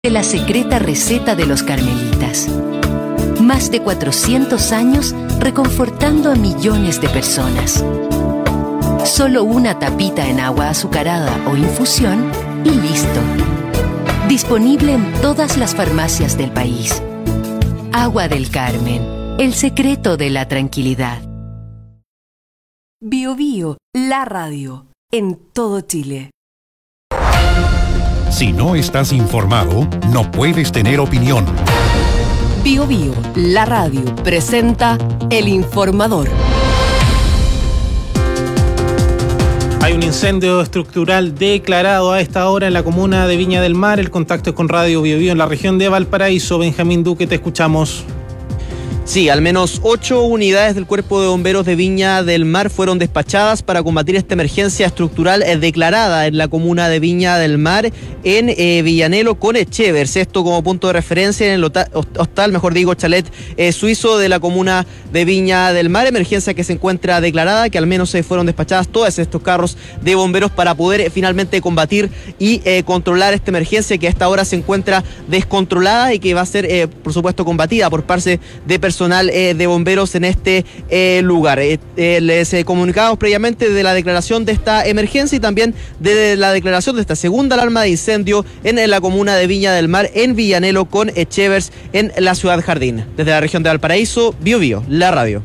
de la secreta receta de los carmelitas. Más de 400 años reconfortando a millones de personas. Solo una tapita en agua azucarada o infusión y listo. Disponible en todas las farmacias del país. Agua del Carmen, el secreto de la tranquilidad. Bio Bio, la radio, en todo Chile. Si no estás informado, no puedes tener opinión. Bio Bio, la radio, presenta El Informador. Hay un incendio estructural declarado a esta hora en la comuna de Viña del Mar. El contacto es con Radio Bio Bio en la región de Valparaíso. Benjamín Duque, te escuchamos. Sí, al menos 8 unidades del Cuerpo de Bomberos de Viña del Mar fueron despachadas para combatir esta emergencia estructural declarada en la comuna de Viña del Mar, en Villanelo con Echevers. Esto como punto de referencia en el hostal, chalet suizo de la comuna de Viña del Mar. Emergencia que se encuentra declarada, que al menos se fueron despachadas todos estos carros de bomberos para poder finalmente combatir y controlar esta emergencia que a esta hora se encuentra descontrolada y que va a ser, por supuesto, combatida por parte de personal de bomberos en este lugar. Les comunicamos previamente de la declaración de esta emergencia y también de la declaración de esta segunda alarma de incendio en la comuna de Viña del Mar, en Villanelo con Echevers, en la ciudad Jardín. Desde la región de Valparaíso, Bio Bio, la radio.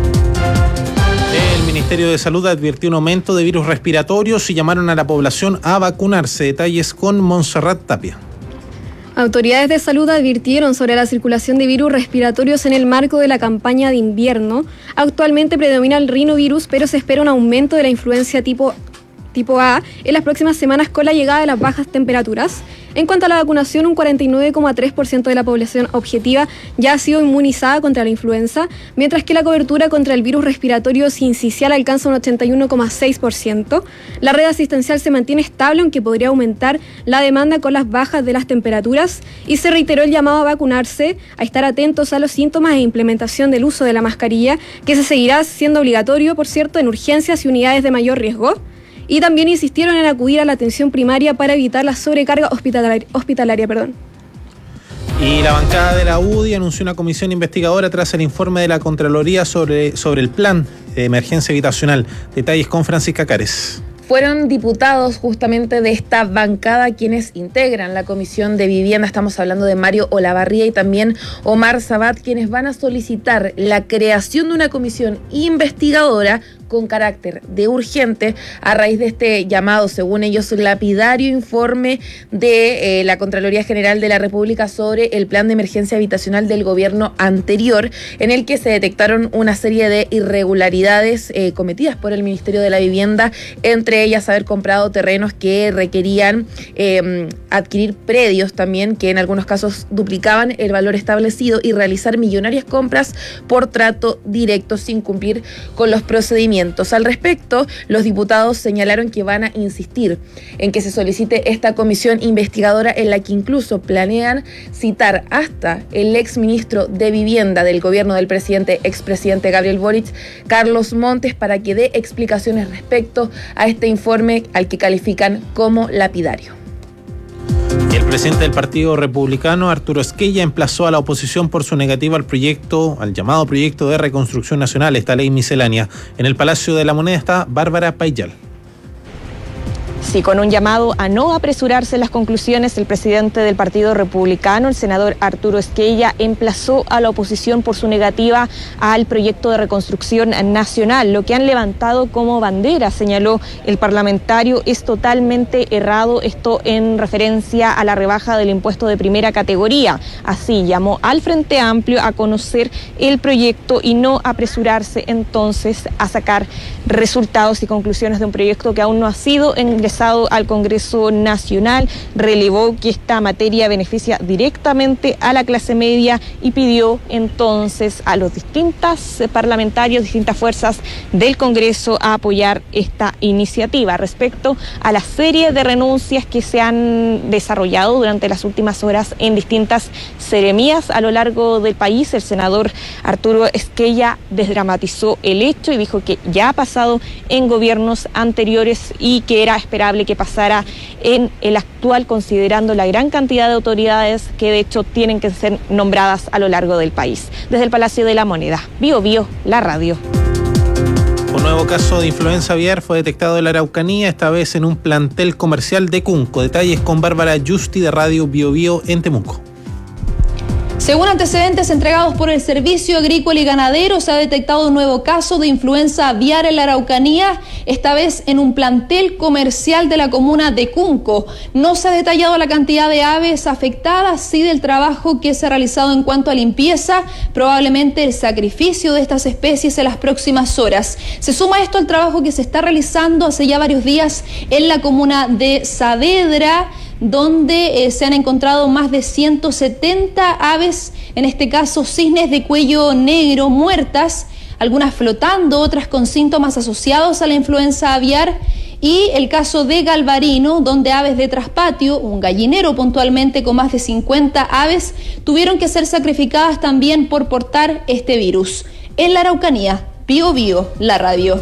El Ministerio de Salud advirtió un aumento de virus respiratorios y llamaron a la población a vacunarse. Detalles con Montserrat Tapia. Autoridades de salud advirtieron sobre la circulación de virus respiratorios en el marco de la campaña de invierno. Actualmente predomina el rinovirus, pero se espera un aumento de la influencia tipo A en las próximas semanas con la llegada de las bajas temperaturas. En cuanto a la vacunación, un 49,3% de la población objetiva ya ha sido inmunizada contra la influenza, mientras que la cobertura contra el virus respiratorio sincicial alcanza un 81,6%. La red asistencial se mantiene estable, aunque podría aumentar la demanda con las bajas de las temperaturas, y se reiteró el llamado a vacunarse, a estar atentos a los síntomas e implementación del uso de la mascarilla, que se seguirá siendo obligatorio, por cierto, en urgencias y unidades de mayor riesgo. Y también insistieron en acudir a la atención primaria para evitar la sobrecarga hospitalaria. Y la bancada de la UDI anunció una comisión investigadora tras el informe de la Contraloría sobre el plan de emergencia habitacional. Detalles con Francisca Cares. Fueron diputados justamente de esta bancada quienes integran la Comisión de Vivienda. Estamos hablando de Mario Olavarría y también Omar Sabat, quienes van a solicitar la creación de una comisión investigadora con carácter de urgente a raíz de este llamado, según ellos, lapidario informe de la Contraloría General de la República sobre el plan de emergencia habitacional del gobierno anterior, en el que se detectaron una serie de irregularidades cometidas por el Ministerio de la Vivienda, entre ellas haber comprado terrenos que requerían adquirir predios también, que en algunos casos duplicaban el valor establecido, y realizar millonarias compras por trato directo sin cumplir con los procedimientos. Al respecto, los diputados señalaron que van a insistir en que se solicite esta comisión investigadora, en la que incluso planean citar hasta el exministro de Vivienda del gobierno del expresidente Gabriel Boric, Carlos Montes, para que dé explicaciones respecto a este informe al que califican como lapidario. Y el presidente del Partido Republicano, Arturo Esquella, emplazó a la oposición por su negativa al llamado proyecto de reconstrucción nacional, esta ley miscelánea. En el Palacio de la Moneda está Bárbara Payal. Sí, con un llamado a no apresurarse en las conclusiones, el presidente del Partido Republicano, el senador Arturo Esquella, emplazó a la oposición por su negativa al proyecto de reconstrucción nacional. Lo que han levantado como bandera, señaló el parlamentario, es totalmente errado, esto en referencia a la rebaja del impuesto de primera categoría. Así llamó al Frente Amplio a conocer el proyecto y no apresurarse entonces a sacar resultados y conclusiones de un proyecto que aún no ha sido ingresado al Congreso Nacional. Relevó que esta materia beneficia directamente a la clase media y pidió entonces a los distintos parlamentarios, distintas fuerzas del Congreso a apoyar esta iniciativa. Respecto a la serie de renuncias que se han desarrollado durante las últimas horas en distintas seremías a lo largo del país, el senador Arturo Esquella desdramatizó el hecho y dijo que ya ha pasado en gobiernos anteriores y que era esperable esperable que pasara en el actual, considerando la gran cantidad de autoridades que de hecho tienen que ser nombradas a lo largo del país. Desde el Palacio de la Moneda, Bio Bio, la radio. Un nuevo caso de influenza aviar fue detectado en la Araucanía, esta vez en un plantel comercial de Cunco. Detalles con Bárbara Yusti de Radio Bio Bio en Temuco. Según antecedentes entregados por el Servicio Agrícola y Ganadero, se ha detectado un nuevo caso de influenza aviar en la Araucanía, esta vez en un plantel comercial de la comuna de Cunco. No se ha detallado la cantidad de aves afectadas, sí del trabajo que se ha realizado en cuanto a limpieza, probablemente el sacrificio de estas especies en las próximas horas. Se suma esto al trabajo que se está realizando hace ya varios días en la comuna de Saavedra, donde se han encontrado más de 170 aves, en este caso cisnes de cuello negro muertas, algunas flotando, otras con síntomas asociados a la influenza aviar, y el caso de Galvarino, donde aves de traspatio, un gallinero puntualmente con más de 50 aves, tuvieron que ser sacrificadas también por portar este virus. En la Araucanía, Bio Bio, la radio.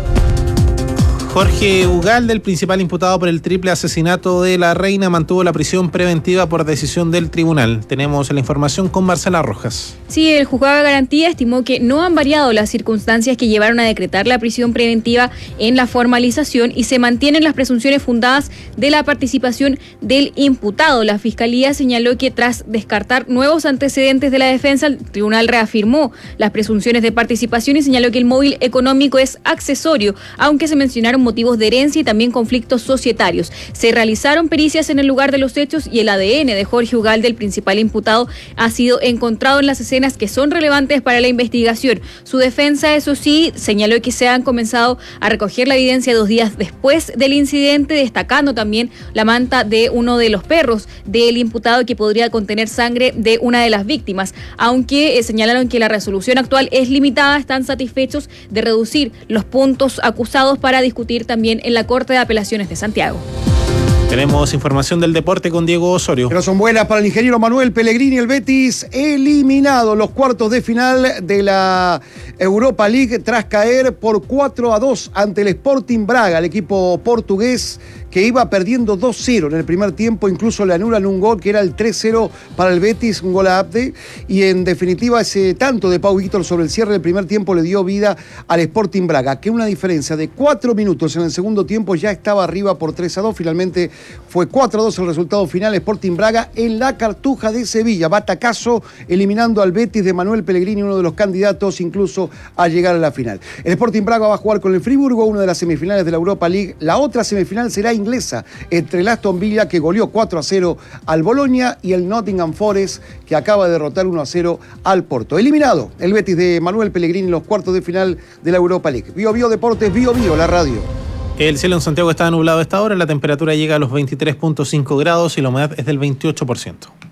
Jorge Ugalde, el principal imputado por el triple asesinato de la reina, mantuvo la prisión preventiva por decisión del tribunal. Tenemos la información con Marcela Rojas. Sí, el juzgado de garantía estimó que no han variado las circunstancias que llevaron a decretar la prisión preventiva en la formalización y se mantienen las presunciones fundadas de la participación del imputado. La Fiscalía señaló que tras descartar nuevos antecedentes de la defensa, el tribunal reafirmó las presunciones de participación y señaló que el móvil económico es accesorio, aunque se mencionaron motivos de herencia y también conflictos societarios. Se realizaron pericias en el lugar de los hechos y el ADN de Jorge Ugalde, el principal imputado, ha sido encontrado en las escenas que son relevantes para la investigación. Su defensa, eso sí, señaló que se han comenzado a recoger la evidencia 2 días después del incidente, destacando también la manta de uno de los perros del imputado que podría contener sangre de una de las víctimas. Aunque señalaron que la resolución actual es limitada, están satisfechos de reducir los puntos acusados para discutir también en la Corte de Apelaciones de Santiago. Tenemos información del deporte con Diego Osorio. Pero son buenas para el ingeniero Manuel Pellegrini. El Betis eliminado los cuartos de final de la Europa League tras caer por 4-2 ante el Sporting Braga, el equipo portugués que iba perdiendo 2-0 en el primer tiempo. Incluso le anulan un gol que era el 3-0 para el Betis, un gol a Abde. Y en definitiva ese tanto de Pau Víctor sobre el cierre del primer tiempo le dio vida al Sporting Braga, que una diferencia de 4 minutos en el segundo tiempo ya estaba arriba por 3-2. Finalmente fue 4-2 el resultado final. Sporting Braga en la Cartuja de Sevilla, batacazo, eliminando al Betis de Manuel Pellegrini, uno de los candidatos incluso a llegar a la final. El Sporting Braga va a jugar con el Friburgo, una de las semifinales de la Europa League. La otra semifinal será inglesa, entre el Aston Villa, que goleó 4-0 al Bologna, y el Nottingham Forest, que acaba de derrotar 1-0 al Porto. Eliminado el Betis de Manuel Pellegrini en los cuartos de final de la Europa League. Bio Bio Deportes, Bio Bio, la radio. El cielo en Santiago está nublado a esta hora, la temperatura llega a los 23.5 grados y la humedad es del 28%.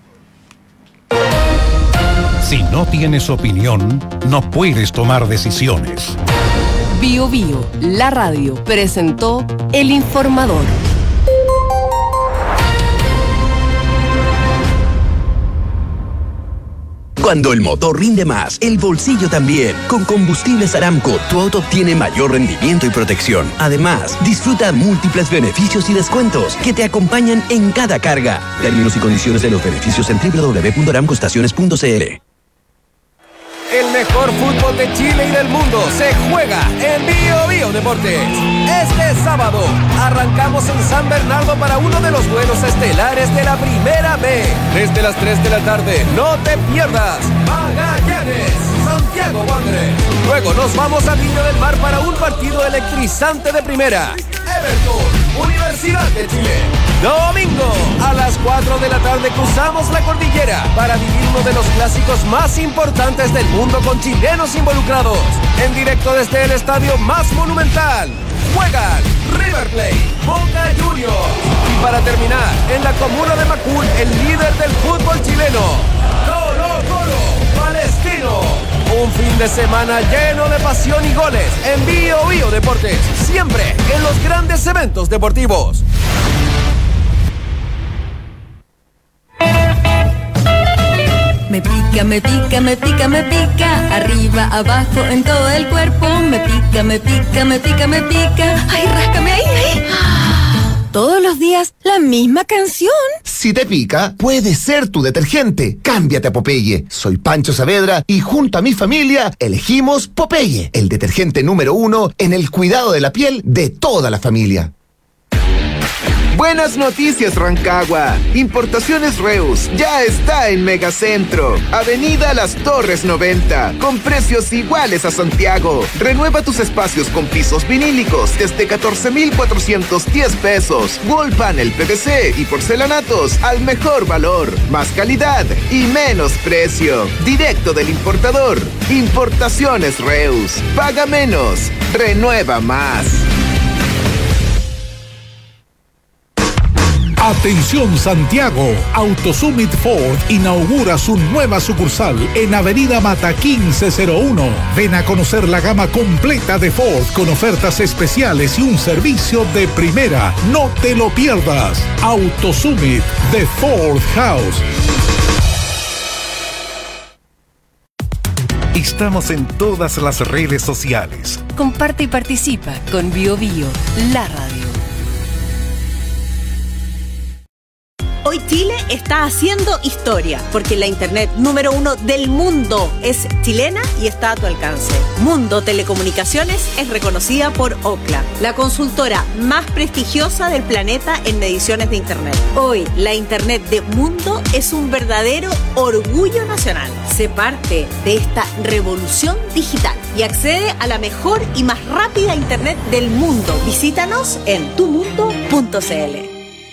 Si no tienes opinión, no puedes tomar decisiones. Bio Bio, la radio, presentó El Informador. Cuando el motor rinde más, el bolsillo también. Con Combustibles Aramco, tu auto obtiene mayor rendimiento y protección. Además, disfruta múltiples beneficios y descuentos que te acompañan en cada carga. Términos y condiciones de los beneficios en www.aramcoestaciones.cl. El mejor fútbol de Chile y del mundo se juega en Bio Bio Deportes. Este sábado arrancamos en San Bernardo para uno de los duelos estelares de la Primera B. Desde las 3 de la tarde, no te pierdas Magallanes, Santiago Wanderers. Luego nos vamos a Viña del Mar para un partido electrizante de primera. Everton, Universidad de Chile. Domingo, a las 4 de la tarde cruzamos la cordillera para vivir uno de los clásicos más importantes del mundo con chilenos involucrados. En directo desde el estadio más monumental, juegan River Plate, Boca Juniors. Y para terminar, en la comuna de Macul, el líder del fútbol chileno, Colo-Colo, Palestino. Un fin de semana lleno de pasión y goles en Bio Bio Deportes, siempre en los grandes eventos deportivos. Me pica, me pica, me pica, me pica, arriba, abajo, en todo el cuerpo. Me pica, me pica, me pica, me pica. Ay, ráscame ahí, ahí. todos los días la misma canción. Si te pica, puede ser tu detergente. Cámbiate a Popeye. Soy Pancho Saavedra y junto a mi familia elegimos Popeye, el detergente número 1 en el cuidado de la piel de toda la familia. Buenas noticias, Rancagua. Importaciones Reus ya está en Megacentro, Avenida Las Torres 90, con precios iguales a Santiago. Renueva tus espacios con pisos vinílicos desde 14,410 pesos. Wall panel PVC y porcelanatos al mejor valor, más calidad y menos precio. Directo del importador. Importaciones Reus. Paga menos, renueva más. Atención Santiago, AutoSummit Ford inaugura su nueva sucursal en Avenida Mata 1501. Ven a conocer la gama completa de Ford con ofertas especiales y un servicio de primera. No te lo pierdas. AutoSummit de Ford House. Estamos en todas las redes sociales. Comparte y participa con BioBio, la radio. Hoy Chile está haciendo historia, porque la internet número 1 del mundo es chilena y está a tu alcance. Mundo Telecomunicaciones es reconocida por Ookla, la consultora más prestigiosa del planeta en mediciones de internet. Hoy, la internet de Mundo es un verdadero orgullo nacional. Sé parte de esta revolución digital y accede a la mejor y más rápida internet del mundo. Visítanos en tumundo.cl.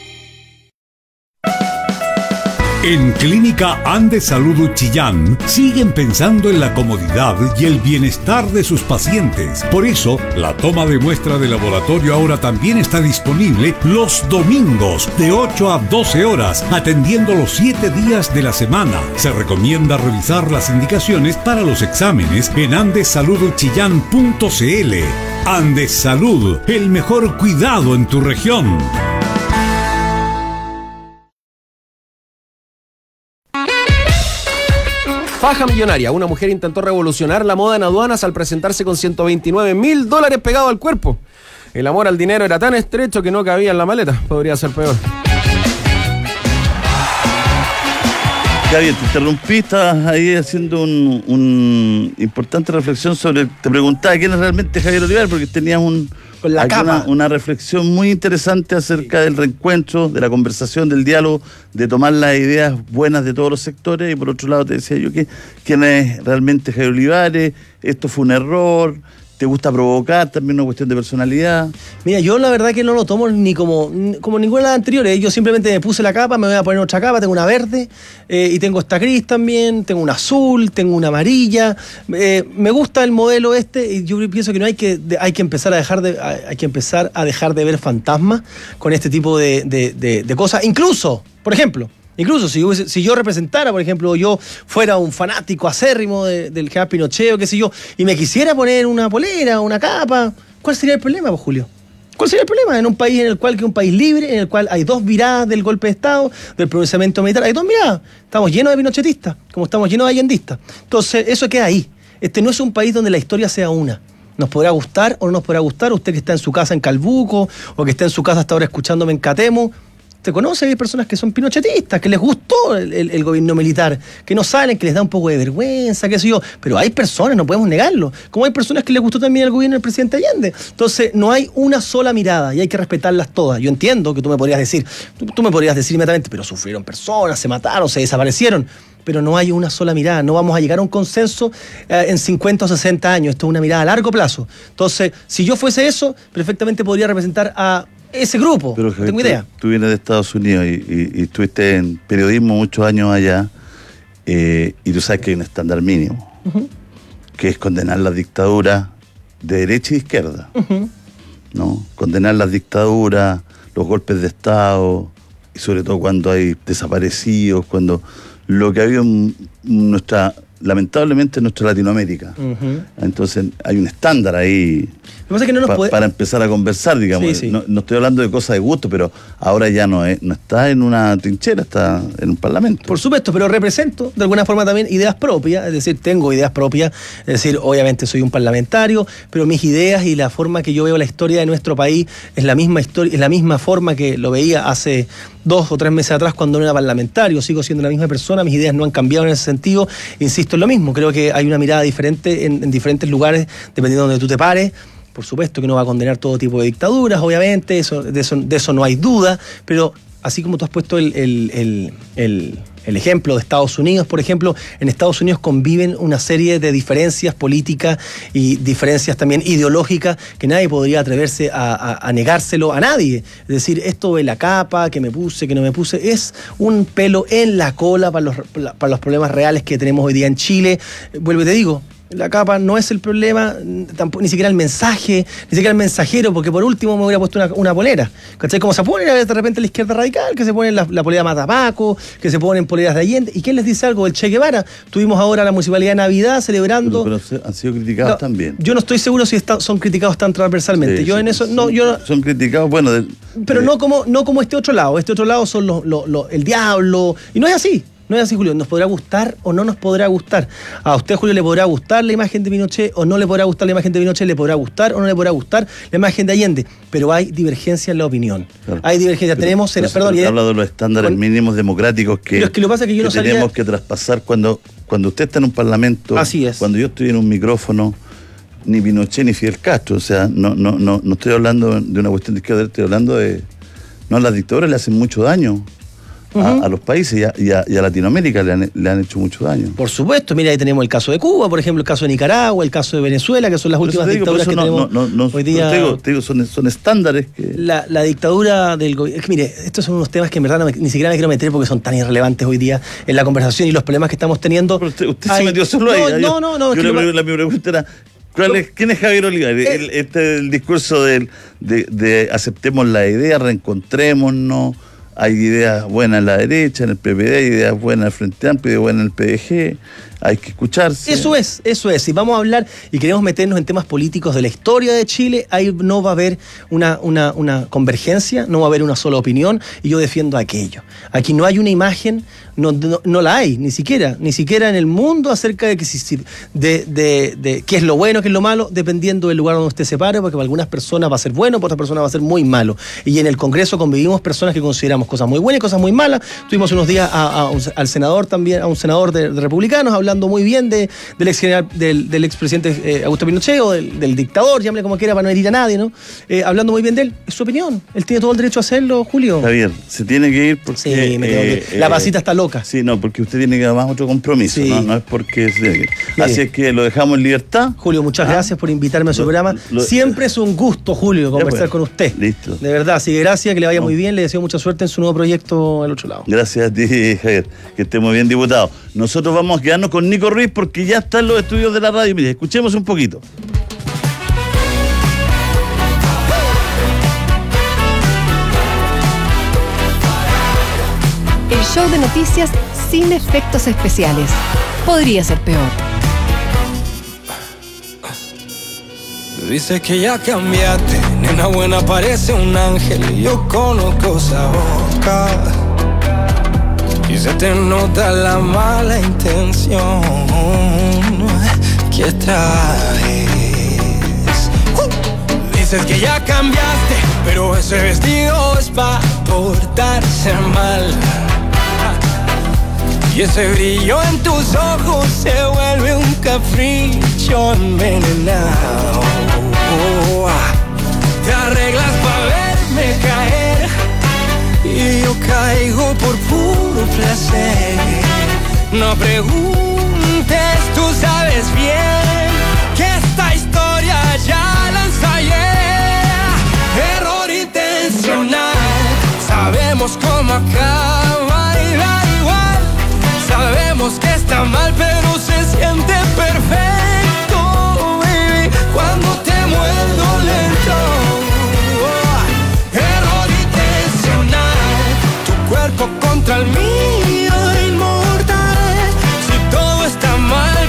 En Clínica Andes Salud Chillán siguen pensando en la comodidad y el bienestar de sus pacientes. Por eso, la toma de muestra de laboratorio ahora también está disponible los domingos de 8 a 12 horas, atendiendo los 7 días de la semana. Se recomienda revisar las indicaciones para los exámenes en andesaludchillán.cl. Andes Salud, el mejor cuidado en tu región. Faja millonaria. Una mujer intentó revolucionar la moda en aduanas al presentarse con $129,000 pegados al cuerpo. El amor al dinero era tan estrecho que no cabía en la maleta. Podría ser peor. Javier, te interrumpí, estabas ahí haciendo una importante reflexión sobre... Te preguntaba quién es realmente Javier Olivar, porque tenías una reflexión muy interesante acerca del reencuentro, de la conversación, del diálogo, de tomar las ideas buenas de todos los sectores, y por otro lado te decía yo que quién es realmente Javier Olivares, esto fue un error, te gusta provocar, también una cuestión de personalidad. Mira, yo la verdad que no lo tomo ni como ninguna de las anteriores. Yo simplemente me puse la capa, me voy a poner otra capa, tengo una verde y tengo esta gris también, tengo una azul, tengo una amarilla. Me gusta el modelo y yo pienso que no hay que empezar a dejar de ver fantasmas con este tipo de cosas. Incluso, por ejemplo, si yo representara, por ejemplo, yo fuera un fanático acérrimo del general Pinochet o qué sé yo, y me quisiera poner una polera, una capa, ¿cuál sería el problema, pues, Julio? ¿Cuál sería el problema? En un país que es un país libre, en el cual hay dos miradas del golpe de Estado, del pronunciamiento militar, hay dos miradas. Estamos llenos de pinochetistas, como estamos llenos de allendistas. Entonces, eso queda ahí. Este no es un país donde la historia sea una. Nos podrá gustar o no nos podrá gustar, usted que está en su casa en Calbuco, o que está en su casa hasta ahora escuchándome en Catemo. ¿Te conoce? Hay personas que son pinochetistas, que les gustó el gobierno militar, que no salen, que les da un poco de vergüenza, qué sé yo. Pero hay personas, no podemos negarlo. Como hay personas que les gustó también el gobierno del presidente Allende. Entonces, no hay una sola mirada y hay que respetarlas todas. Yo entiendo que tú me podrías decir inmediatamente, pero sufrieron personas, se mataron, se desaparecieron. Pero no hay una sola mirada. No vamos a llegar a un consenso en 50 o 60 años. Esto es una mirada a largo plazo. Entonces, si yo fuese eso, perfectamente podría representar a ese grupo. Pero, Javier, tengo idea. Tú vienes de Estados Unidos y estuviste en periodismo muchos años allá, y tú sabes que hay un estándar mínimo, que es condenar las dictaduras de derecha y de izquierda, ¿no? Condenar las dictaduras, los golpes de Estado, y sobre todo cuando hay desaparecidos, cuando lo que ha habido en nuestra lamentablemente en nuestra Latinoamérica. Entonces hay un estándar ahí para empezar a conversar, digamos. Sí. No estoy hablando de cosas de gusto, pero ahora ya no está en una trinchera, está en un parlamento. Por supuesto, pero represento de alguna forma también ideas propias, es decir, tengo ideas propias, es decir, obviamente soy un parlamentario, pero mis ideas y la forma que yo veo la historia de nuestro país es la misma historia, es la misma forma que lo veía hace 2 o 3 meses atrás cuando no era parlamentario. Sigo siendo la misma persona, mis ideas no han cambiado en ese sentido, insisto en lo mismo, creo que hay una mirada diferente en diferentes lugares, dependiendo de donde tú te pares. Por supuesto que no va a condenar todo tipo de dictaduras, obviamente, de eso no hay duda, pero así como tú has puesto el ejemplo de Estados Unidos, por ejemplo, en Estados Unidos conviven una serie de diferencias políticas y diferencias también ideológicas que nadie podría atreverse a negárselo a nadie. Es decir, esto de la capa, que me puse, que no me puse, es un pelo en la cola para los problemas reales que tenemos hoy día en Chile. Vuelvo y te digo, la capa no es el problema, tampoco, ni siquiera el mensaje, ni siquiera el mensajero, porque por último me hubiera puesto una polera. ¿Cachai? Como se pone de repente la izquierda radical, que se pone la polera Matapaco, que se ponen poleras de Allende. ¿Y quién les dice algo del Che Guevara? Tuvimos ahora la Municipalidad de Navidad celebrando. Pero han sido criticados también. Yo no estoy seguro si son criticados tan transversalmente. Sí, son criticados, bueno. Pero no como este otro lado. Este otro lado son el diablo. Y no es así. No es así, Julio. ¿Nos podrá gustar o no nos podrá gustar? A usted, Julio, le podrá gustar la imagen de Pinochet o no le podrá gustar la imagen de Pinochet, le podrá gustar o no le podrá gustar la imagen de Allende. Pero hay divergencia en la opinión. Claro. Hay divergencia. Tenemos... habla de los estándares mínimos democráticos que lo pasa es que yo no tenemos que traspasar cuando usted está en un parlamento. Así es. Cuando yo estoy en un micrófono, ni Pinochet ni Fidel Castro. O sea, no estoy hablando de una cuestión de izquierda, estoy hablando de... No, las dictaduras le hacen mucho daño a los países y a Latinoamérica le han hecho mucho daño. Por supuesto, mira, ahí tenemos el caso de Cuba, por ejemplo, el caso de Nicaragua, el caso de Venezuela, que son las últimas dictaduras que tenemos hoy día. Te digo, son estándares que... La dictadura del gobierno... Es que mire, estos son unos temas que en verdad ni siquiera me quiero meter porque son tan irrelevantes hoy día en la conversación y los problemas que estamos teniendo. Pero usted se metió solo ahí. No. Mi pregunta era... ¿Quién es Javier Olivar? El discurso de aceptemos la idea, reencontrémonos. Hay ideas buenas en la derecha, en el PPD, hay ideas buenas en el Frente Amplio, ideas buenas en el PDG. Hay que escucharse. Eso es. Si vamos a hablar y queremos meternos en temas políticos de la historia de Chile, ahí no va a haber una convergencia, no va a haber una sola opinión, y yo defiendo aquello. Aquí no hay una imagen, no la hay, ni siquiera en el mundo acerca de qué es lo bueno, qué es lo malo, dependiendo del lugar donde usted se pare, porque para algunas personas va a ser bueno, para otras personas va a ser muy malo. Y en el Congreso convivimos personas que consideramos cosas muy buenas y cosas muy malas. Tuvimos unos días al senador también, a un senador de republicanos, hablando muy bien del expresidente Augusto Pinochet o del dictador, llámale como quiera para no herir a nadie, ¿no? Hablando muy bien de él, es su opinión. Él tiene todo el derecho a hacerlo, Julio. Javier, se tiene que ir porque... Sí, me tengo que ir. La pasita está loca. Sí, no, porque usted tiene que además otro compromiso, sí. No es porque... Así es que lo dejamos en libertad. Julio, muchas gracias por invitarme a su programa. Siempre es un gusto, Julio, conversar con usted. Listo. De verdad, así que gracias, que le vaya muy bien, le deseo mucha suerte en su nuevo proyecto al otro lado. Gracias a ti, Javier, que esté muy bien, diputado. Nosotros vamos a quedarnos con Nico Ruiz porque ya está en los estudios de la radio. Mire, escuchemos un poquito. El show de noticias sin efectos especiales. Podría ser peor. Dices que ya cambiaste, nena buena, parece un ángel y yo conozco esa boca. Y se te nota la mala intención que traes. Dices que ya cambiaste, pero ese vestido es para portarse mal. Y ese brillo en tus ojos se vuelve un capricho envenenado. Te arreglas para verme caer y yo caigo por puro placer. No preguntes, tú sabes bien que esta historia ya la ensayé. Error intencional, sabemos cómo acaba y da igual. Sabemos que está mal, pero se siente perfecto, baby, cuando te muerdo lento. Error intencional, tu cuerpo contra el mío inmortal. Si todo está mal,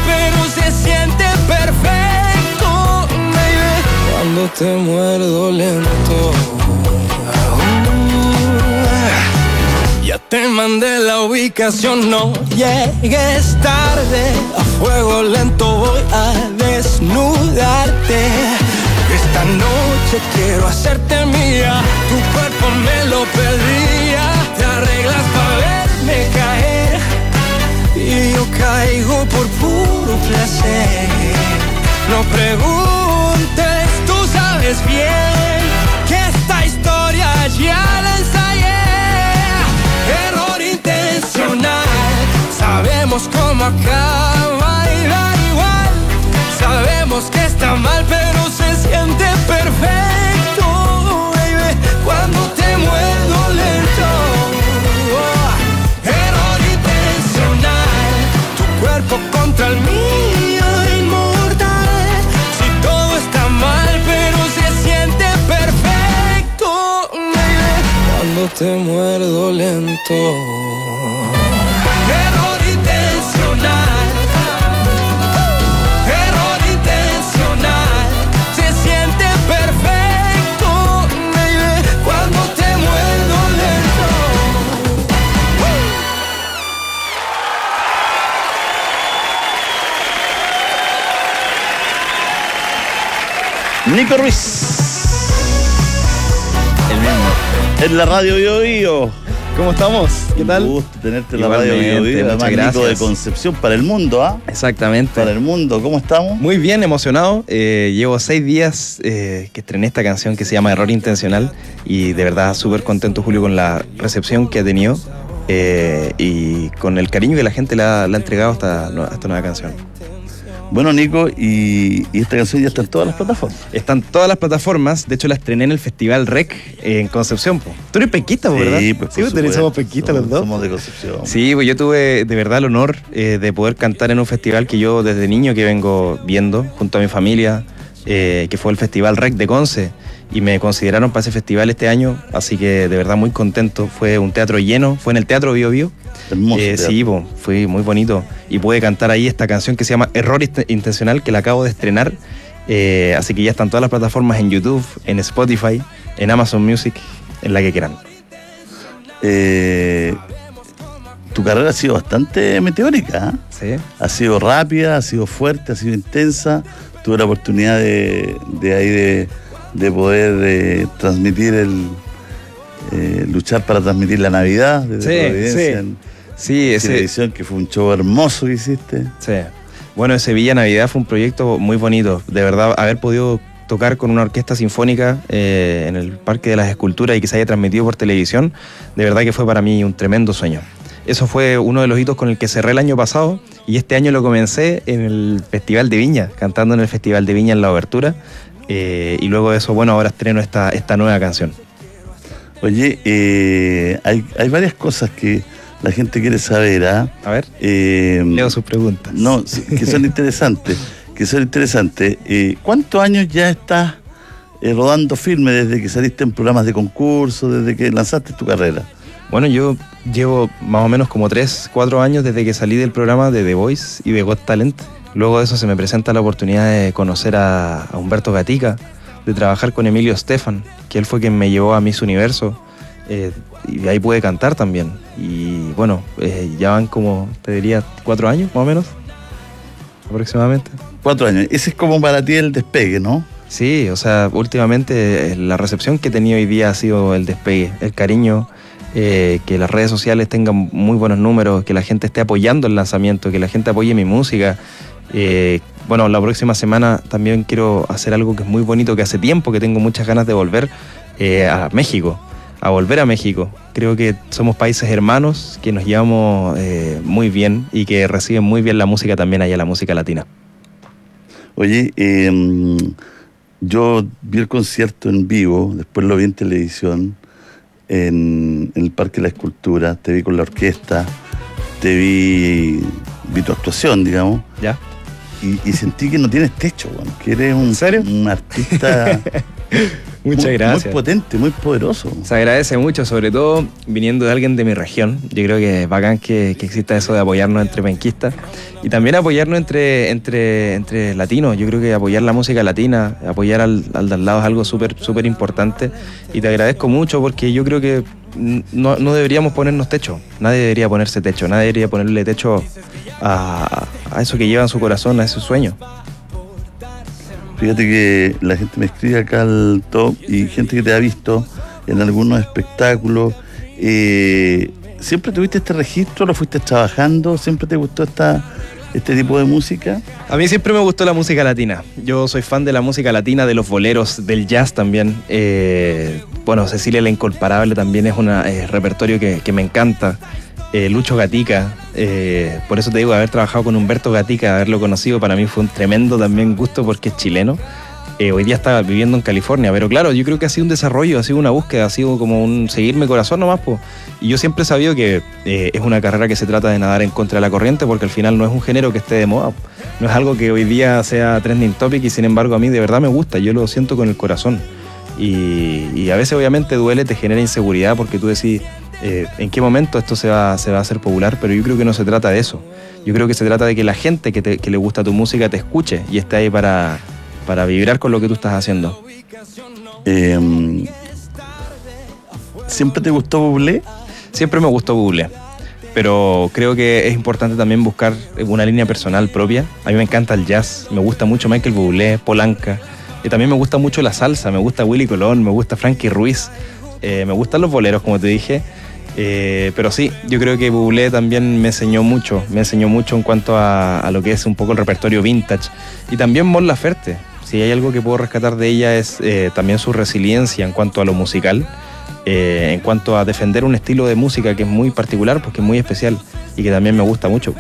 ubicación, no llegues tarde. A fuego lento voy a desnudarte. Esta noche quiero hacerte mía, tu cuerpo me lo pedía. Te arreglas para verme caer y yo caigo por puro placer. No preguntes, tú sabes bien que esta historia ya la ensayé. Error intencional, sabemos cómo acaba y da igual. Sabemos que está mal, pero se siente perfecto, baby, cuando te muevo lento. Error intencional, tu cuerpo contra el mío, inmortal. Si todo está mal, pero se siente perfecto, baby, cuando te muerdo lento. Error intencional. Nico Ruiz. El mismo. En la radio Bio Bio. ¿Cómo estamos? ¿Qué tal? Un gusto tenerte en la radio Bio Bio. Además, Nico de Concepción para el mundo, ¿ah? Exactamente. Para el mundo. ¿Cómo estamos? Muy bien, emocionado. Llevo 6 días que estrené esta canción que se llama Error Intencional y de verdad súper contento, Julio, con la recepción que ha tenido y con el cariño que la gente le ha entregado a esta nueva canción. Bueno, Nico, y esta canción ya está en todas las plataformas. Están todas las plataformas. De hecho, la estrené en el Festival REC en Concepción. Po. Tú eres penquista, ¿verdad? Sí, pues somos penquistas los dos. Somos de Concepción. Sí, pues yo tuve de verdad el honor de poder cantar en un festival que yo desde niño que vengo viendo junto a mi familia, que fue el Festival REC de Conce. Y me consideraron para ese festival este año, así que de verdad muy contento. Fue un teatro lleno, fue en el Teatro Bio Bio. Hermoso sí, fue muy bonito. Y pude cantar ahí esta canción que se llama Error Intencional, que la acabo de estrenar. Así que ya están todas las plataformas en YouTube, en Spotify, en Amazon Music, en la que quieran. Tu carrera ha sido bastante meteórica, ¿eh? Sí. Ha sido rápida, ha sido fuerte, ha sido intensa. Tuve la oportunidad de poder transmitir luchar para transmitir la Navidad desde Providencia. Sí, esa edición que fue un show hermoso que hiciste. Sí. Bueno, ese Villa Navidad fue un proyecto muy bonito. De verdad, haber podido tocar con una orquesta sinfónica en el Parque de las Esculturas y que se haya transmitido por televisión, de verdad que fue para mí un tremendo sueño. Eso fue uno de los hitos con el que cerré el año pasado y este año lo comencé en el Festival de Viña, cantando en el Festival de Viña en la obertura. Y luego de eso, bueno, ahora estreno esta nueva canción. Oye, hay varias cosas que la gente quiere saber, ¿ah? A ver, leo sus preguntas. No, que son interesantes. ¿Cuántos años ya estás rodando firme desde que saliste en programas de concurso, desde que lanzaste tu carrera? Bueno, yo llevo más o menos como 3-4 años desde que salí del programa de The Voice y de Got Talent. Luego de eso se me presenta la oportunidad de conocer a Humberto Gatica, de trabajar con Emilio Estefan, que él fue quien me llevó a Miss Universo, y de ahí pude cantar también. Y bueno, ya van como, te diría, 4 años más o menos, aproximadamente. 4 años, ese es como para ti el despegue, ¿no? Sí, o sea, últimamente la recepción que he tenido hoy día ha sido el despegue, el cariño, que las redes sociales tengan muy buenos números, que la gente esté apoyando el lanzamiento, que la gente apoye mi música. Bueno, la próxima semana también quiero hacer algo que es muy bonito, que hace tiempo que tengo muchas ganas de volver a México, Creo que somos países hermanos, que nos llevamos muy bien y que reciben muy bien la música también allá, la música latina. Oye, yo vi el concierto en vivo, después lo vi en televisión, en el Parque de la Escultura, te vi con la orquesta, te vi tu actuación, digamos. Ya. Y sentí que no tienes techo, bueno, que eres un artista Muchas gracias. Muy potente, muy poderoso. Se agradece mucho, sobre todo viniendo de alguien de mi región. Yo creo que es bacán que exista eso de apoyarnos entre penquistas y también apoyarnos entre latinos. Yo creo que apoyar la música latina, apoyar al de al lado es algo súper importante, y te agradezco mucho porque yo creo que no deberíamos ponernos techo. Nadie debería ponerse techo. Nadie debería ponerle techo a eso que lleva en su corazón, a ese sueño. Fíjate que la gente me escribe acá al top y gente que te ha visto en algunos espectáculos. ¿Siempre tuviste este registro? ¿Lo fuiste trabajando? ¿Siempre te gustó este tipo de música? A mí siempre me gustó la música latina. Yo soy fan de la música latina, de los boleros, del jazz también. Bueno, Cecilia la Incomparable también es un repertorio que me encanta. Lucho Gatica, por eso te digo, haber trabajado con Humberto Gatica, haberlo conocido, para mí fue un tremendo también gusto porque es chileno. Hoy día está viviendo en California, pero claro, yo creo que ha sido un desarrollo, ha sido una búsqueda, ha sido como un seguirme corazón nomás, po. Y yo siempre he sabido que es una carrera que se trata de nadar en contra de la corriente, porque al final no es un género que esté de moda, no es algo que hoy día sea trending topic, y sin embargo a mí de verdad me gusta, yo lo siento con el corazón. Y a veces obviamente duele, te genera inseguridad, porque tú decís en qué momento esto se va a hacer popular, pero yo creo que no se trata de eso. Yo creo que se trata de que la gente que le gusta tu música te escuche y esté ahí para vibrar con lo que tú estás haciendo. ¿Siempre te gustó Bublé? Siempre me gustó Bublé, pero creo que es importante también buscar una línea personal propia. A mí me encanta el jazz, me gusta mucho Michael Bublé, Polanca, y también me gusta mucho la salsa, me gusta Willy Colón, me gusta Frankie Ruiz, me gustan los boleros, como te dije. Pero sí, yo creo que Bublé también me enseñó mucho en cuanto a lo que es un poco el repertorio vintage. Y también Mon Laferte, si hay algo que puedo rescatar de ella es también su resiliencia en cuanto a lo musical, en cuanto a defender un estilo de música que es muy particular, porque es muy especial y que también me gusta mucho.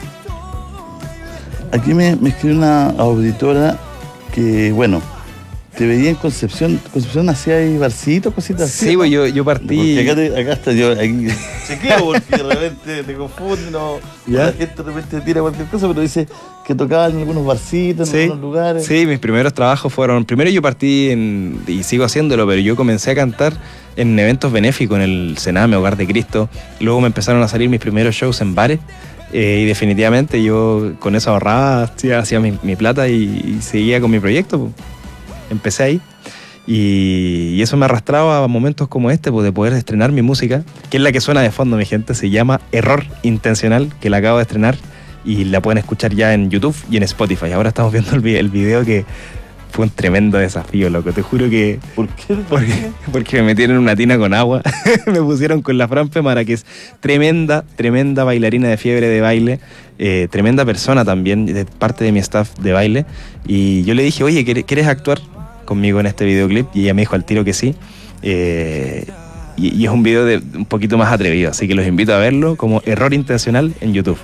Aquí me escribe una auditora que, bueno, te veía en Concepción. ¿Concepción hacía ahí barcitos, cositas así? Sí, pues yo partí. Porque acá está yo, aquí chequeo porque de repente te confundo, la gente de repente tira cualquier cosa, pero dice que tocaban en algunos barcitos, en algunos lugares. Sí, mis primeros trabajos fueron. Primero yo partí y sigo haciéndolo, pero yo comencé a cantar en eventos benéficos en el Sename, Hogar de Cristo. Luego me empezaron a salir mis primeros shows en bares. Y definitivamente yo con eso ahorraba, hacía mi plata y seguía con mi proyecto, pues. Empecé ahí y eso me arrastraba a momentos como este, pues, de poder estrenar mi música, que es la que suena de fondo, mi gente. Se llama Error Intencional, que la acabo de estrenar y la pueden escuchar ya en YouTube y en Spotify. Ahora estamos viendo el video, que fue un tremendo desafío, loco. Te juro que... ¿Por qué? Porque me metieron en una tina con agua. Me pusieron con la Fran Femara, que es tremenda bailarina de fiebre de baile. Tremenda persona también, de parte de mi staff de baile. Y yo le dije, oye, ¿quieres actuar conmigo en este videoclip? Y ella me dijo al tiro que sí. Y es un video un poquito más atrevido, así que los invito a verlo como Error Intencional en YouTube.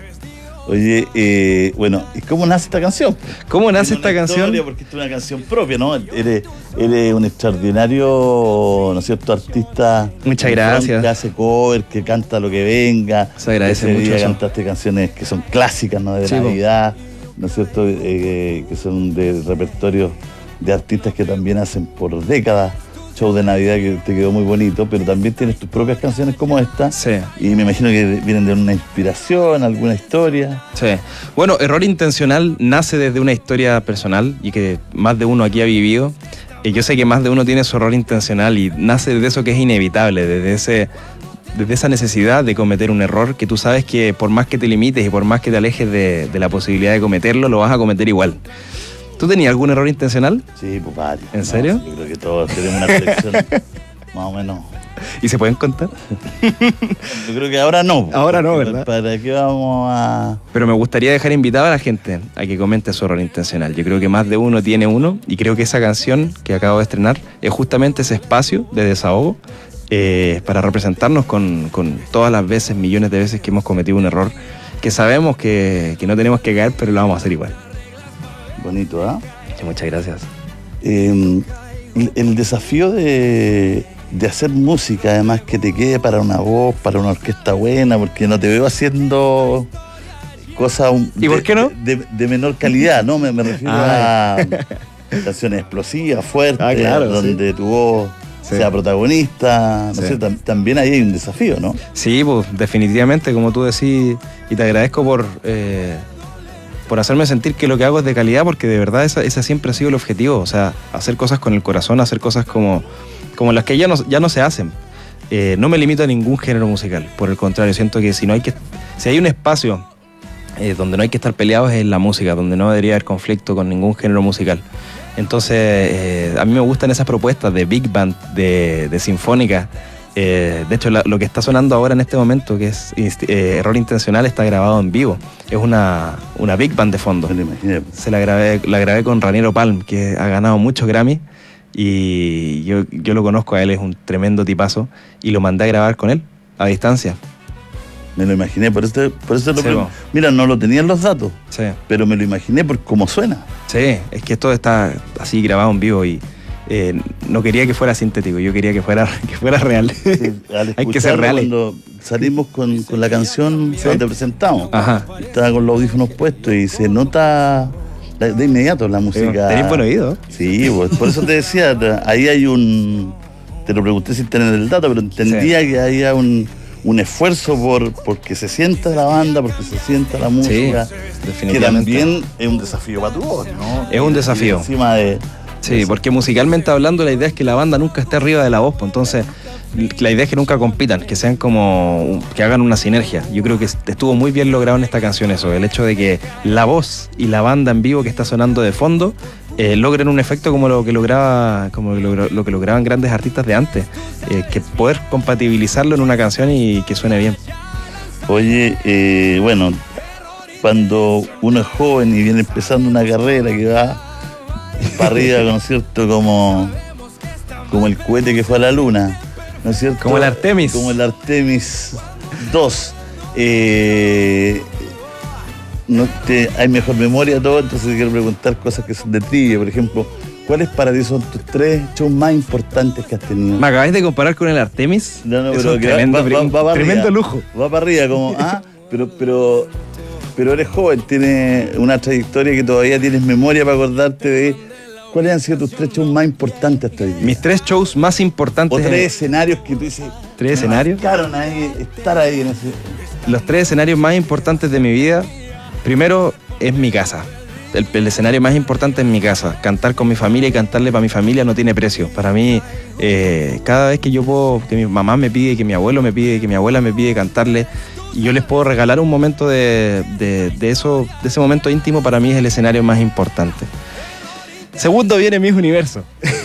Oye, bueno, ¿y cómo nace esta canción? ¿Cómo nace esta canción? Porque es una canción propia, ¿no? Eres un extraordinario, ¿no es cierto?, artista. Muchas gracias. Que hace cover, que canta lo que venga. Se agradece mucho eso. Cantaste canciones que son clásicas, ¿no? De Navidad, ¿no es cierto?, que son de repertorios de artistas que también hacen por décadas show de Navidad, que te quedó muy bonito, pero también tienes tus propias canciones como esta. Sí. Y me imagino que vienen de una inspiración, alguna historia. Sí. Bueno, Error Intencional nace desde una historia personal y que más de uno aquí ha vivido. Y yo sé que más de uno tiene su error intencional y nace de eso que es inevitable, desde esa necesidad de cometer un error que tú sabes que por más que te limites y por más que te alejes de la posibilidad de cometerlo, lo vas a cometer igual. ¿Tú tenías algún error intencional? Sí, pues varios. ¿En serio? Yo creo que todos tenemos una colección más o menos. ¿Y se pueden contar? Yo creo que ahora no. Ahora no, ¿verdad? ¿Para qué vamos a...? Pero me gustaría dejar invitada a la gente a que comente su error intencional. Yo creo que más de uno tiene uno y creo que esa canción que acabo de estrenar es justamente ese espacio de desahogo para representarnos con todas las veces, millones de veces que hemos cometido un error que sabemos que no tenemos que caer, pero lo vamos a hacer igual. Bonito, ¿ah? Sí, muchas gracias. El desafío de hacer música, además, que te quede para una voz, para una orquesta buena, porque no te veo haciendo cosas ¿Y por qué no? de menor calidad, ¿no? Me refiero a canciones explosivas, fuertes, claro, donde tu voz sea protagonista, no sé, también ahí hay un desafío, ¿no? Sí, pues definitivamente, como tú decís, y te agradezco por hacerme sentir que lo que hago es de calidad, porque de verdad esa siempre ha sido el objetivo, o sea, hacer cosas con el corazón, hacer cosas como las que ya no se hacen. no me limito a ningún género musical. Por el contrario, siento que si hay un espacio donde no hay que estar peleados es en la música, donde no debería haber conflicto con ningún género musical. Entonces, a mí me gustan esas propuestas de big band, de sinfónica. De hecho, lo que está sonando ahora en este momento, que es Error Intencional, está grabado en vivo. Es una big band de fondo. La grabé con Raniero Palm, que ha ganado muchos Grammy. Y yo lo conozco a él, es un tremendo tipazo. Y lo mandé a grabar con él, a distancia. Me lo imaginé, por eso mira, no lo tenían los datos, pero me lo imaginé por cómo suena. Sí, es que esto está así grabado en vivo y no quería que fuera sintético, yo quería que fuera real. Sí, hay que ser reales. Cuando salimos con la canción, te presentamos, estaba con los audífonos puestos y se nota de inmediato la música. ¿Tenés buen oído? Sí, pues, por eso te decía, ahí hay te lo pregunté sin tener el dato, pero entendía que había un esfuerzo porque se sienta la banda, porque se sienta la música, definitivamente. Que también es un desafío para tu voz, ¿no? Es un desafío. Encima de porque musicalmente hablando, la idea es que la banda nunca esté arriba de la voz, pues entonces la idea es que nunca compitan, que sean que hagan una sinergia. Yo creo que estuvo muy bien logrado en esta canción eso, el hecho de que la voz y la banda en vivo que está sonando de fondo logren un efecto como lo que lograban grandes artistas de antes, que poder compatibilizarlo en una canción y que suene bien. Oye, bueno, cuando uno es joven y viene empezando una carrera que va para arriba, ¿no es cierto? Como el cohete que fue a la luna, ¿no es cierto? Como el Artemis. Como el Artemis 2. Hay mejor memoria todo, entonces quiero preguntar cosas que son de trivia. Por ejemplo, ¿cuáles para ti son tus 3 shows más importantes que has tenido? ¿Me acabáis de comparar con el Artemis? No, pero tremendo lujo. Va para arriba, como, pero eres joven, tienes una trayectoria que todavía tienes memoria para acordarte de cuáles han sido tus 3 shows más importantes hasta hoy día. Mis 3 shows más importantes. O 3 escenarios que tú dices. ¿3 escenarios? Estar ahí en ese. Los 3 escenarios más importantes de mi vida. Primero es mi casa. El escenario más importante es mi casa. Cantar con mi familia y cantarle para mi familia no tiene precio. Para mí, cada vez que yo puedo, que mi mamá me pide, que mi abuelo me pide, que mi abuela me pide cantarle, y yo les puedo regalar un momento de ese momento íntimo, para mí es el escenario más importante. Segundo viene Miss Universo.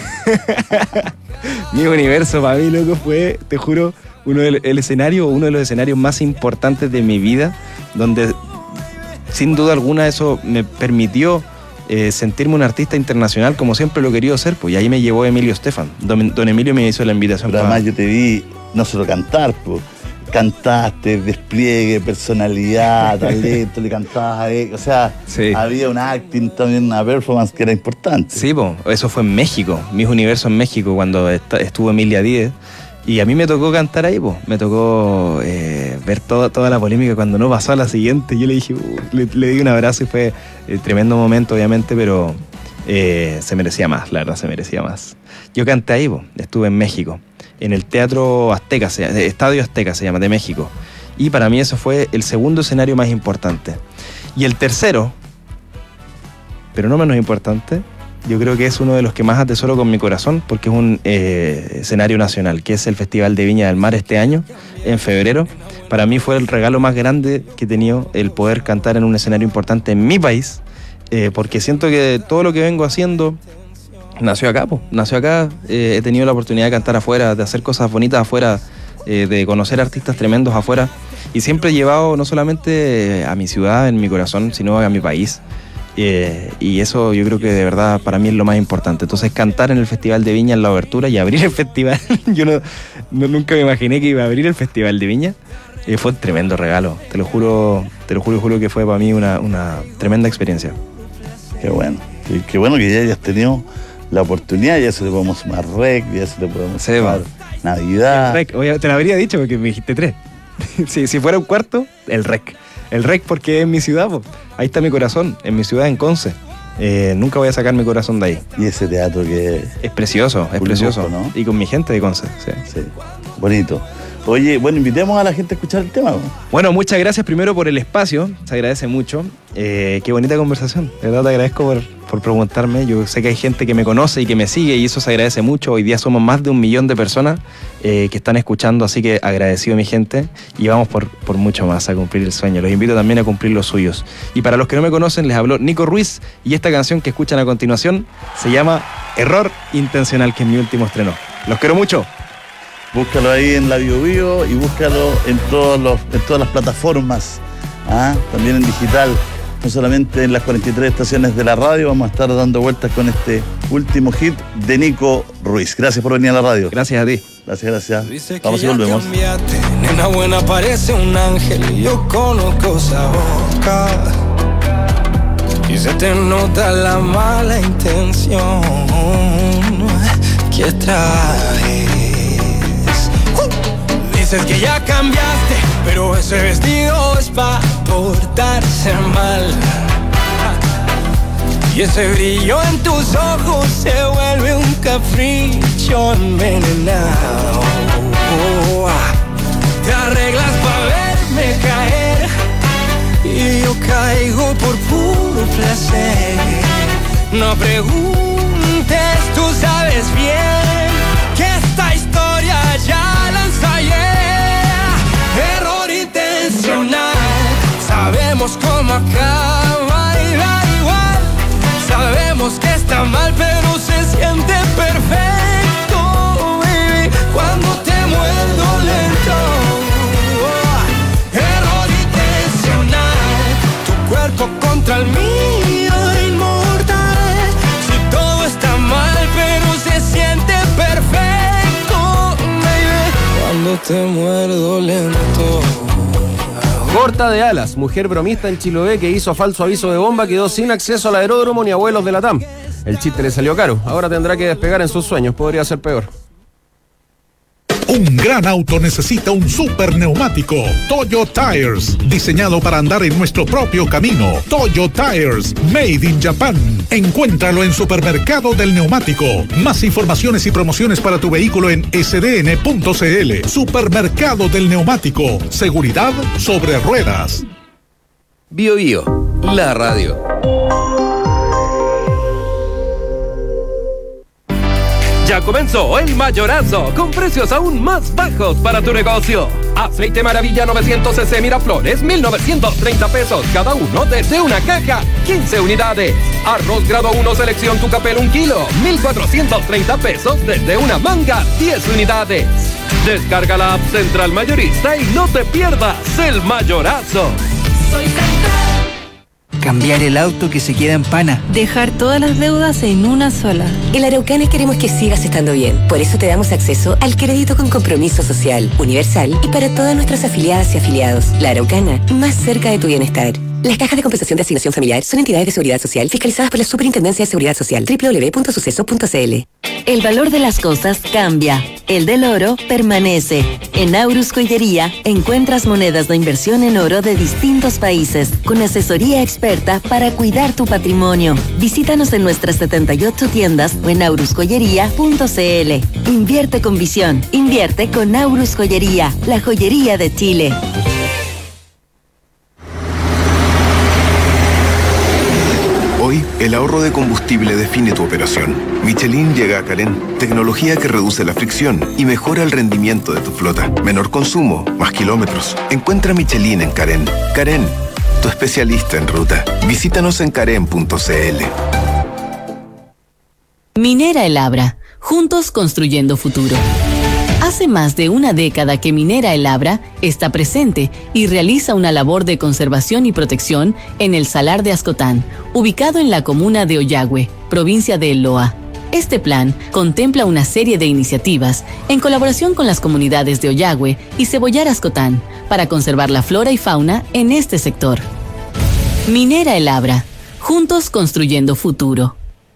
Miss Universo para mí, loco, fue, te juro, uno de los escenarios más importantes de mi vida, donde sin duda alguna eso me permitió sentirme un artista internacional como siempre lo he querido ser, pues, y ahí me llevó Emilio Estefan. Don Emilio me hizo la invitación. Pero además yo te vi no solo cantar, pues, cantaste, despliegue, personalidad, talento, le cantabas a él, o sea, había un acting también, una performance que era importante. Sí, pues, eso fue en México, Miss Universo en México, cuando estuvo Emilia Díez. Y a mí me tocó cantar ahí, pues. Me tocó ver toda la polémica cuando no pasó a la siguiente. Yo le dije, le di un abrazo y fue tremendo momento, obviamente, pero se merecía más, la verdad, se merecía más. Yo canté ahí, pues. Estuve en México, en el Teatro Azteca, Estadio Azteca se llama, de México. Y para mí eso fue el segundo escenario más importante. Y el tercero, pero no menos importante, yo creo que es uno de los que más atesoro con mi corazón, porque es un escenario nacional, que es el Festival de Viña del Mar este año, en febrero. Para mí fue el regalo más grande que he tenido, el poder cantar en un escenario importante en mi país, porque siento que todo lo que vengo haciendo nació acá, po. Nació acá. He tenido la oportunidad de cantar afuera, de hacer cosas bonitas afuera, de conocer artistas tremendos afuera, y siempre he llevado no solamente a mi ciudad en mi corazón, sino a mi país. Y eso yo creo que de verdad para mí es lo más importante. Entonces cantar en el Festival de Viña en la abertura y abrir el festival, yo nunca me imaginé que iba a abrir el Festival de Viña. Fue un tremendo regalo, te lo juro que fue para mí una tremenda experiencia. Qué bueno que ya hayas tenido la oportunidad. Ya se le podemos sumar REC, ya se le podemos sumar Navidad. REC, oye, te lo habría dicho porque me dijiste 3. si fuera un cuarto, el REC. El REC porque es mi ciudad, po. Ahí está mi corazón, en mi ciudad, en Conce. Nunca voy a sacar mi corazón de ahí. Y ese teatro que es precioso, es precioso, lujo, ¿no? Y con mi gente de Conce, sí. Bonito. Oye, bueno, invitemos a la gente a escuchar el tema, ¿no? Bueno, muchas gracias primero por el espacio, se agradece mucho. Qué bonita conversación, de verdad te agradezco por preguntarme. Yo sé que hay gente que me conoce y que me sigue y eso se agradece mucho. Hoy día somos más de 1 millón de personas que están escuchando, así que agradecido mi gente y vamos por mucho más a cumplir el sueño. Los invito también a cumplir los suyos. Y para los que no me conocen, les habló Nico Ruiz y esta canción que escuchan a continuación se llama Error Intencional, que es mi último estreno. Los quiero mucho. Búscalo ahí en la BioBio y búscalo en todas las plataformas, también en digital, no solamente en las 43 estaciones de la radio. Vamos a estar dando vueltas con este último hit de Nico Ruiz. Gracias por venir a la radio. Gracias a ti. Gracias. Vamos y volvemos. Nena buena, parece un ángel y yo conozco esa boca. Y se te nota la mala intención que traes. Dices que ya cambiaste, pero ese vestido es pa' portarse mal. Y ese brillo en tus ojos se vuelve un capricho envenenado. Te arreglas pa' verme caer y yo caigo por puro placer. No preguntes, tú sabes bien que esta historia ya la ensayé. Error intencional, sabemos cómo acaba y da igual. Sabemos que está mal, pero se siente perfecto, baby, cuando te muerdo lento. Error intencional, tu cuerpo contra el mío inmortal. Si todo está mal, pero se siente perfecto, baby, cuando te muerdo lento. Corta de alas, mujer bromista en Chiloé que hizo falso aviso de bomba quedó sin acceso al aeródromo ni a vuelos de la TAM. El chiste le salió caro, ahora tendrá que despegar en sus sueños, podría ser peor. Un gran auto necesita un super neumático. Toyo Tires, diseñado para andar en nuestro propio camino. Toyo Tires, made in Japan. Encuéntralo en Supermercado del Neumático. Más informaciones y promociones para tu vehículo en sdn.cl. Supermercado del Neumático. Seguridad sobre ruedas. BioBio, la radio. Ya comenzó el mayorazo con precios aún más bajos para tu negocio. Aceite Maravilla 900 cc Miraflores, 1,930 pesos cada uno desde una caja, 15 unidades. Arroz grado 1 selección Tucapel 1 kilo, 1,430 pesos desde una manga, 10 unidades. Descarga la app Central Mayorista y no te pierdas el mayorazo. Soy Central. Cambiar el auto que se queda en pana. Dejar todas las deudas en una sola. En Araucanas queremos que sigas estando bien. Por eso te damos acceso al crédito con compromiso social, universal y para todas nuestras afiliadas y afiliados. La Araucana, más cerca de tu bienestar. Las cajas de compensación de asignación familiar son entidades de seguridad social fiscalizadas por la Superintendencia de Seguridad Social. www.suceso.cl. El valor de las cosas cambia. El del oro permanece. En Aurus Joyería encuentras monedas de inversión en oro de distintos países, con asesoría experta para cuidar tu patrimonio. Visítanos en nuestras 78 tiendas o en aurusjoyería.cl. Invierte con visión. Invierte con Aurus Joyería, la joyería de Chile. Hoy, el ahorro de combustible define tu operación. Michelin llega a Carén, tecnología que reduce la fricción y mejora el rendimiento de tu flota. Menor consumo, más kilómetros. Encuentra Michelin en Carén. Carén, tu especialista en ruta. Visítanos en carén.cl. Minera El Abra, juntos construyendo futuro. Hace más de una década que Minera El Abra está presente y realiza una labor de conservación y protección en el Salar de Ascotán, ubicado en la comuna de Ollagüe, provincia de El Loa. Este plan contempla una serie de iniciativas en colaboración con las comunidades de Ollagüe y Cebollar Ascotán para conservar la flora y fauna en este sector. Minera El Abra, juntos construyendo futuro.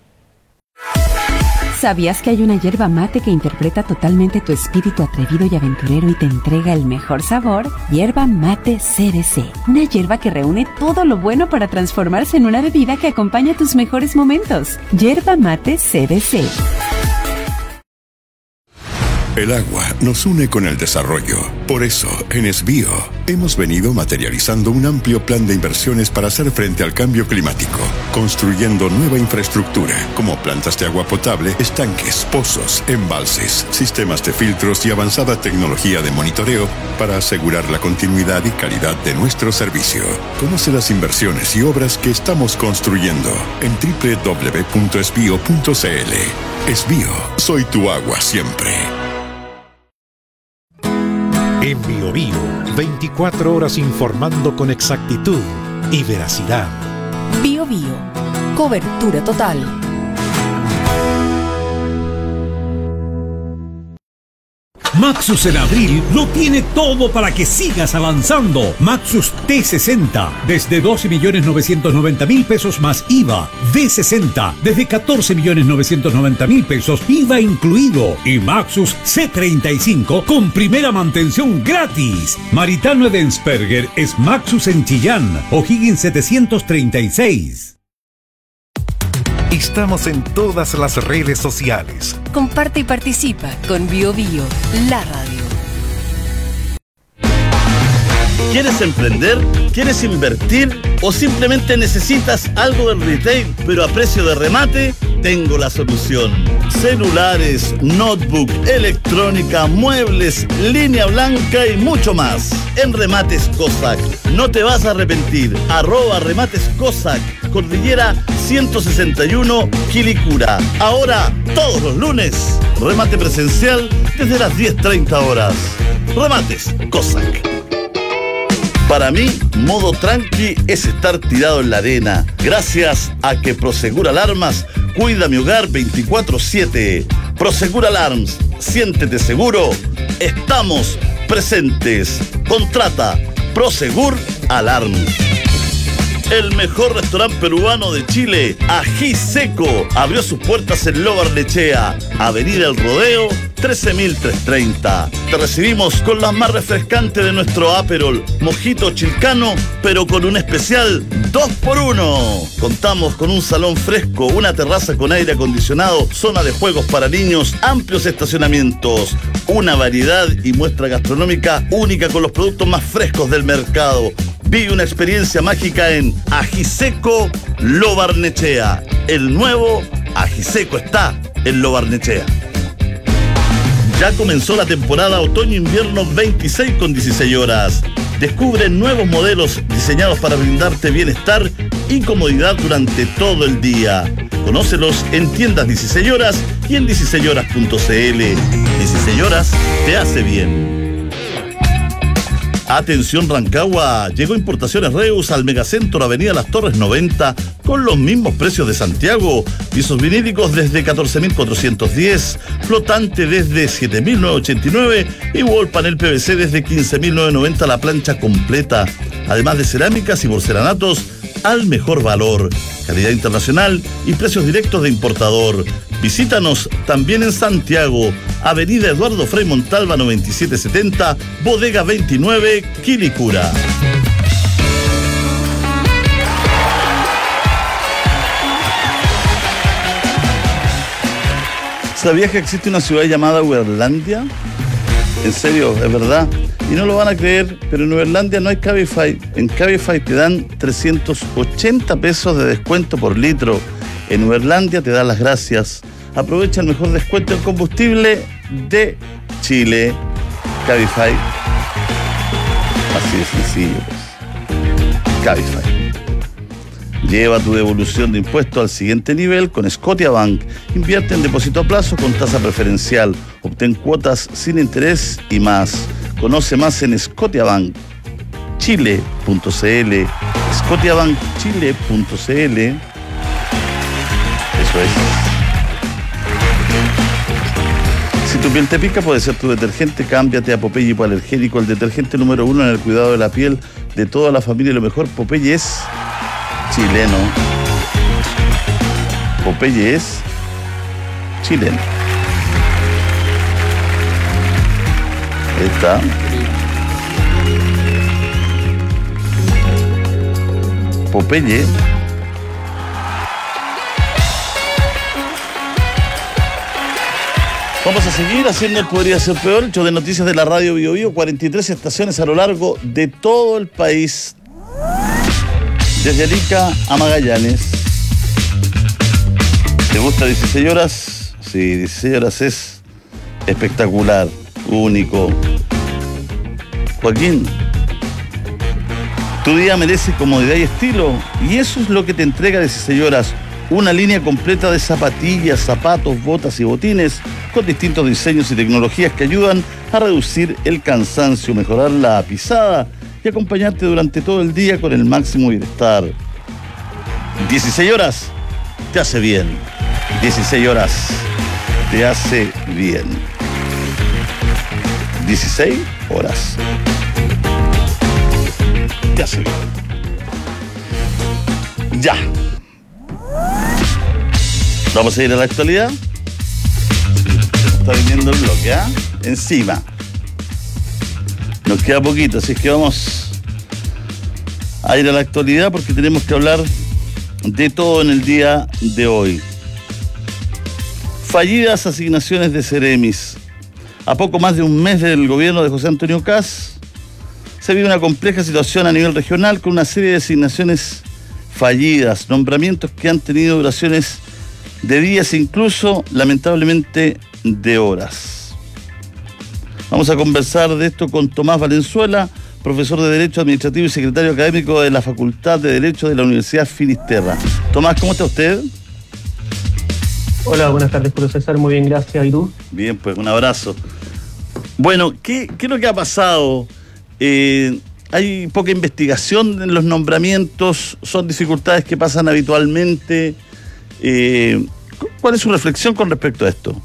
¿Sabías que hay una yerba mate que interpreta totalmente tu espíritu atrevido y aventurero y te entrega el mejor sabor? Yerba Mate CBC. Una yerba que reúne todo lo bueno para transformarse en una bebida que acompaña tus mejores momentos. Yerba Mate CBC. El agua nos une con el desarrollo. Por eso, en Esbío, hemos venido materializando un amplio plan de inversiones para hacer frente al cambio climático, construyendo nueva infraestructura, como plantas de agua potable, estanques, pozos, embalses, sistemas de filtros y avanzada tecnología de monitoreo para asegurar la continuidad y calidad de nuestro servicio. Conoce las inversiones y obras que estamos construyendo en www.esbio.cl. Esbío, soy tu agua siempre. En Bio Bio, 24 horas informando con exactitud y veracidad. Bio Bio, cobertura total. Maxus en abril lo tiene todo para que sigas avanzando. Maxus T60 desde 12.990.000 pesos más IVA. D60 desde 14.990.000 pesos IVA incluido. Y Maxus C35 con primera mantención gratis. Maritano Edensperger es Maxus en Chillán. O'Higgins 736. Estamos en todas las redes sociales. Comparte y participa con Bio Bio, la radio. ¿Quieres emprender? ¿Quieres invertir? ¿O simplemente necesitas algo del retail, pero a precio de remate? Tengo la solución. Celulares, notebook, electrónica, muebles, línea blanca y mucho más. En Remates Cossack. No te vas a arrepentir. @Remates Cossack. Cordillera 161, Quilicura. Ahora, todos los lunes, remate presencial desde las 10:30 horas. Remates Cossack. Para mí, modo tranqui es estar tirado en la arena, gracias a que Prosegur Alarmas cuida mi hogar 24/7. Prosegur Alarms, siéntete seguro, estamos presentes. Contrata Prosegur Alarms. El mejor restaurante peruano de Chile, Ají Seco, abrió sus puertas en Lo Barnechea, Avenida El Rodeo, 13.330. Te recibimos con las más refrescantes de nuestro Aperol, mojito chilcano, pero con un especial 2x1. Contamos con un salón fresco, una terraza con aire acondicionado, zona de juegos para niños, amplios estacionamientos, una variedad y muestra gastronómica única con los productos más frescos del mercado. Vive una experiencia mágica en Ajiseco Lo Barnechea. El nuevo Ajiseco está en Lo Barnechea. Ya comenzó la temporada otoño-invierno 26 con 16 horas. Descubre nuevos modelos diseñados para brindarte bienestar y comodidad durante todo el día. Conócelos en tiendas 16 horas y en 16horas.cl. 16 horas te hace bien. Atención Rancagua, llegó Importaciones Reus al Megacentro Avenida Las Torres 90 con los mismos precios de Santiago. Pisos vinílicos desde 14.410, flotante desde 7.989 y wall panel PVC desde 15.990 la plancha completa. Además de cerámicas y porcelanatos al mejor valor, calidad internacional y precios directos de importador. Visítanos también en Santiago, Avenida Eduardo Frei Montalva 9770, Bodega 29, Quilicura. ¿Sabías que existe una ciudad llamada Uberlandia? En serio, es verdad. Y no lo van a creer, pero en Uberlandia no hay Cabify. En Cabify te dan 380 pesos de descuento por litro. En Uberlandia te dan las gracias. Aprovecha el mejor descuento en combustible de Chile. Cabify. Así de sencillo, pues. Cabify. Lleva tu devolución de impuestos al siguiente nivel con Scotiabank. Invierte en depósito a plazo con tasa preferencial. Obtén cuotas sin interés y más. Conoce más en scotiabankchile.cl. Scotiabankchile.cl. Eso es. Si tu piel te pica, puede ser tu detergente. Cámbiate a Popeye Hipoalergénico, el detergente número 1 en el cuidado de la piel de toda la familia. Lo mejor, Popeye es chileno. Popeye es chileno. Ahí está. Popeye. Vamos a seguir haciendo el Podría Ser Peor, el show de noticias de la radio Bio Bio, 43 estaciones a lo largo de todo el país, desde Arica a Magallanes. ¿Te gusta 16 horas? Sí, 16 horas es espectacular, único. Joaquín, tu día merece comodidad y estilo, y eso es lo que te entrega 16 horas. Una línea completa de zapatillas, zapatos, botas y botines con distintos diseños y tecnologías que ayudan a reducir el cansancio, mejorar la pisada y acompañarte durante todo el día con el máximo bienestar. 16 horas te hace bien. 16 horas te hace bien. 16 horas te hace bien. Ya. Vamos a ir a la actualidad. Está viniendo el bloque, ¿ah? Encima. Nos queda poquito, así es que vamos a ir a la actualidad porque tenemos que hablar de todo en el día de hoy. Fallidas asignaciones de Ceremis. A poco más de un mes del gobierno de José Antonio Kast, se vive una compleja situación a nivel regional con una serie de asignaciones fallidas, nombramientos que han tenido duraciones de días, incluso, lamentablemente, de horas. Vamos a conversar de esto con Tomás Valenzuela, profesor de Derecho Administrativo y secretario académico de la Facultad de Derecho de la Universidad Finisterra. Tomás, ¿cómo está usted? Hola, buenas tardes, Julio César. Muy bien, gracias. ¿Y tú? Bien, pues un abrazo. Bueno, ¿qué es lo que ha pasado? Hay poca investigación en los nombramientos, son dificultades que pasan habitualmente. ¿Cuál es su reflexión con respecto a esto?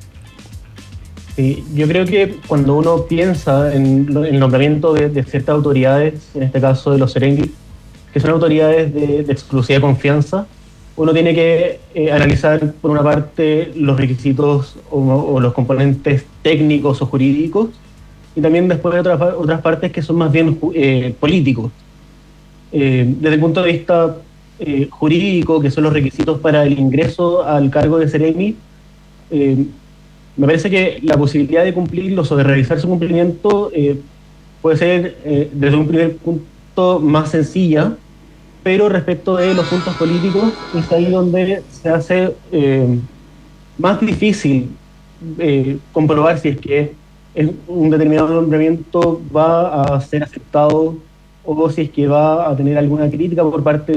Sí, yo creo que cuando uno piensa en el nombramiento de ciertas autoridades, en este caso de los Ceremis, que son autoridades de exclusiva confianza, uno tiene que analizar por una parte los requisitos o los componentes técnicos o jurídicos, y también después otras partes que son más bien políticos. Desde el punto de vista jurídico, que son los requisitos para el ingreso al cargo de Ceremi, me parece que la posibilidad de cumplirlos o de realizar su cumplimiento puede ser desde un primer punto más sencilla, pero respecto de los puntos políticos es ahí donde se hace más difícil comprobar si es que un determinado nombramiento va a ser aceptado o si es que va a tener alguna crítica por parte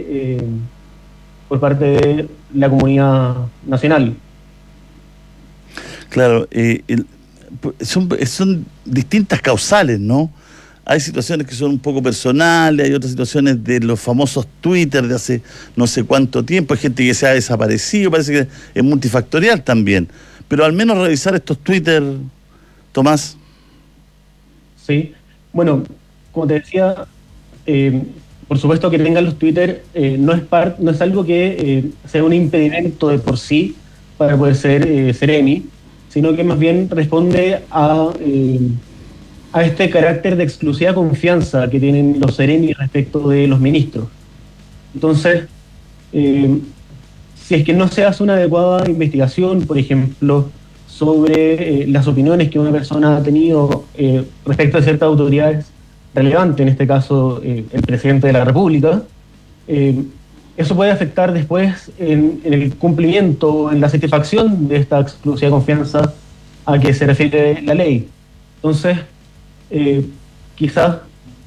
de la comunidad nacional. Claro, son distintas causales, ¿no? Hay situaciones que son un poco personales, hay otras situaciones de los famosos Twitter de hace no sé cuánto tiempo, hay gente que se ha desaparecido, parece que es multifactorial también. Pero al menos revisar estos Twitter, Tomás. Sí, bueno, como te decía, por supuesto que tengan los Twitter no es algo que sea un impedimento de por sí para poder ser Ceremi, sino que más bien responde a este carácter de exclusiva confianza que tienen los Ceremi respecto de los ministros. Entonces, si es que no se hace una adecuada investigación, por ejemplo, sobre las opiniones que una persona ha tenido respecto a ciertas autoridades relevantes, en este caso el presidente de la República, eso puede afectar después en el cumplimiento, en la satisfacción de esta exclusiva confianza a que se refiere la ley. Entonces, quizás,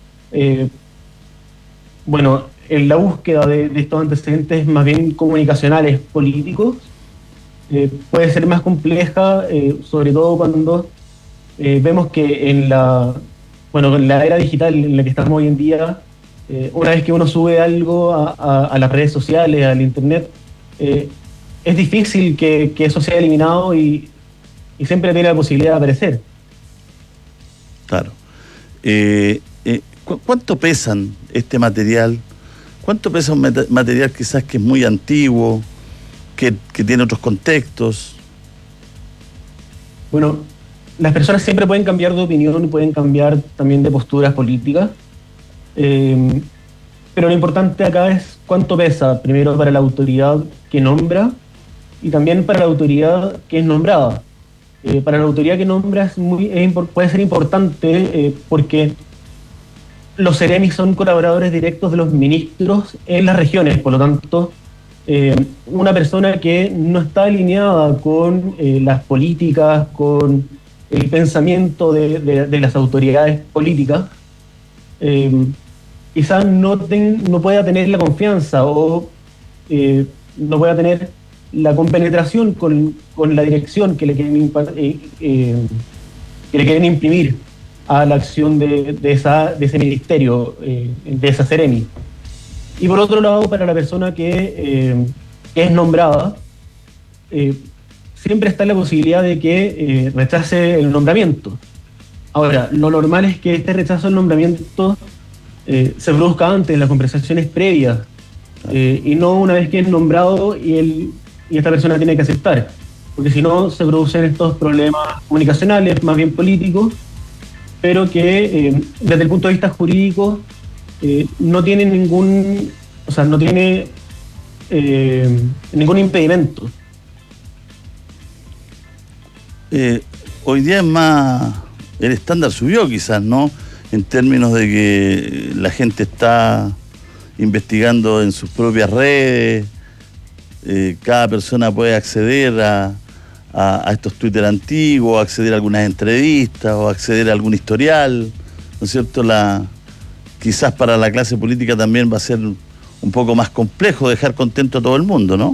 en la búsqueda de estos antecedentes más bien comunicacionales políticos, puede ser más compleja, sobre todo cuando vemos que en la era digital en la que estamos hoy en día, una vez que uno sube algo a las redes sociales, al internet, es difícil que eso sea eliminado y siempre tiene la posibilidad de aparecer. Claro. ¿Cuánto pesan este material? ¿Cuánto pesa un material quizás que es muy antiguo, que tiene otros contextos? Bueno, las personas siempre pueden cambiar de opinión y pueden cambiar también de posturas políticas, pero lo importante acá es cuánto pesa, primero para la autoridad que nombra y también para la autoridad que es nombrada. para la autoridad que nombra puede ser importante porque los seremis son colaboradores directos de los ministros en las regiones, por lo tanto, una persona que no está alineada con las políticas, con el pensamiento de las autoridades políticas, quizás no pueda tener la confianza o no pueda tener la compenetración con la dirección que le quieren imprimir a la acción de ese ministerio, de esa Seremi. Y por otro lado, para la persona que es nombrada, siempre está la posibilidad de que rechace el nombramiento. Ahora, lo normal es que este rechazo del nombramiento se produzca antes, en las conversaciones previas, y no una vez que es nombrado y esta persona tiene que aceptar, porque si no se producen estos problemas comunicacionales, más bien políticos, pero que desde el punto de vista jurídico no tiene ningún impedimento. Hoy día es más, el estándar subió quizás, ¿no? En términos de que la gente está investigando en sus propias redes, cada persona puede acceder a estos Twitter antiguos, acceder a algunas entrevistas o acceder a algún historial, ¿no es cierto? Quizás para la clase política también va a ser un poco más complejo dejar contento a todo el mundo, ¿no?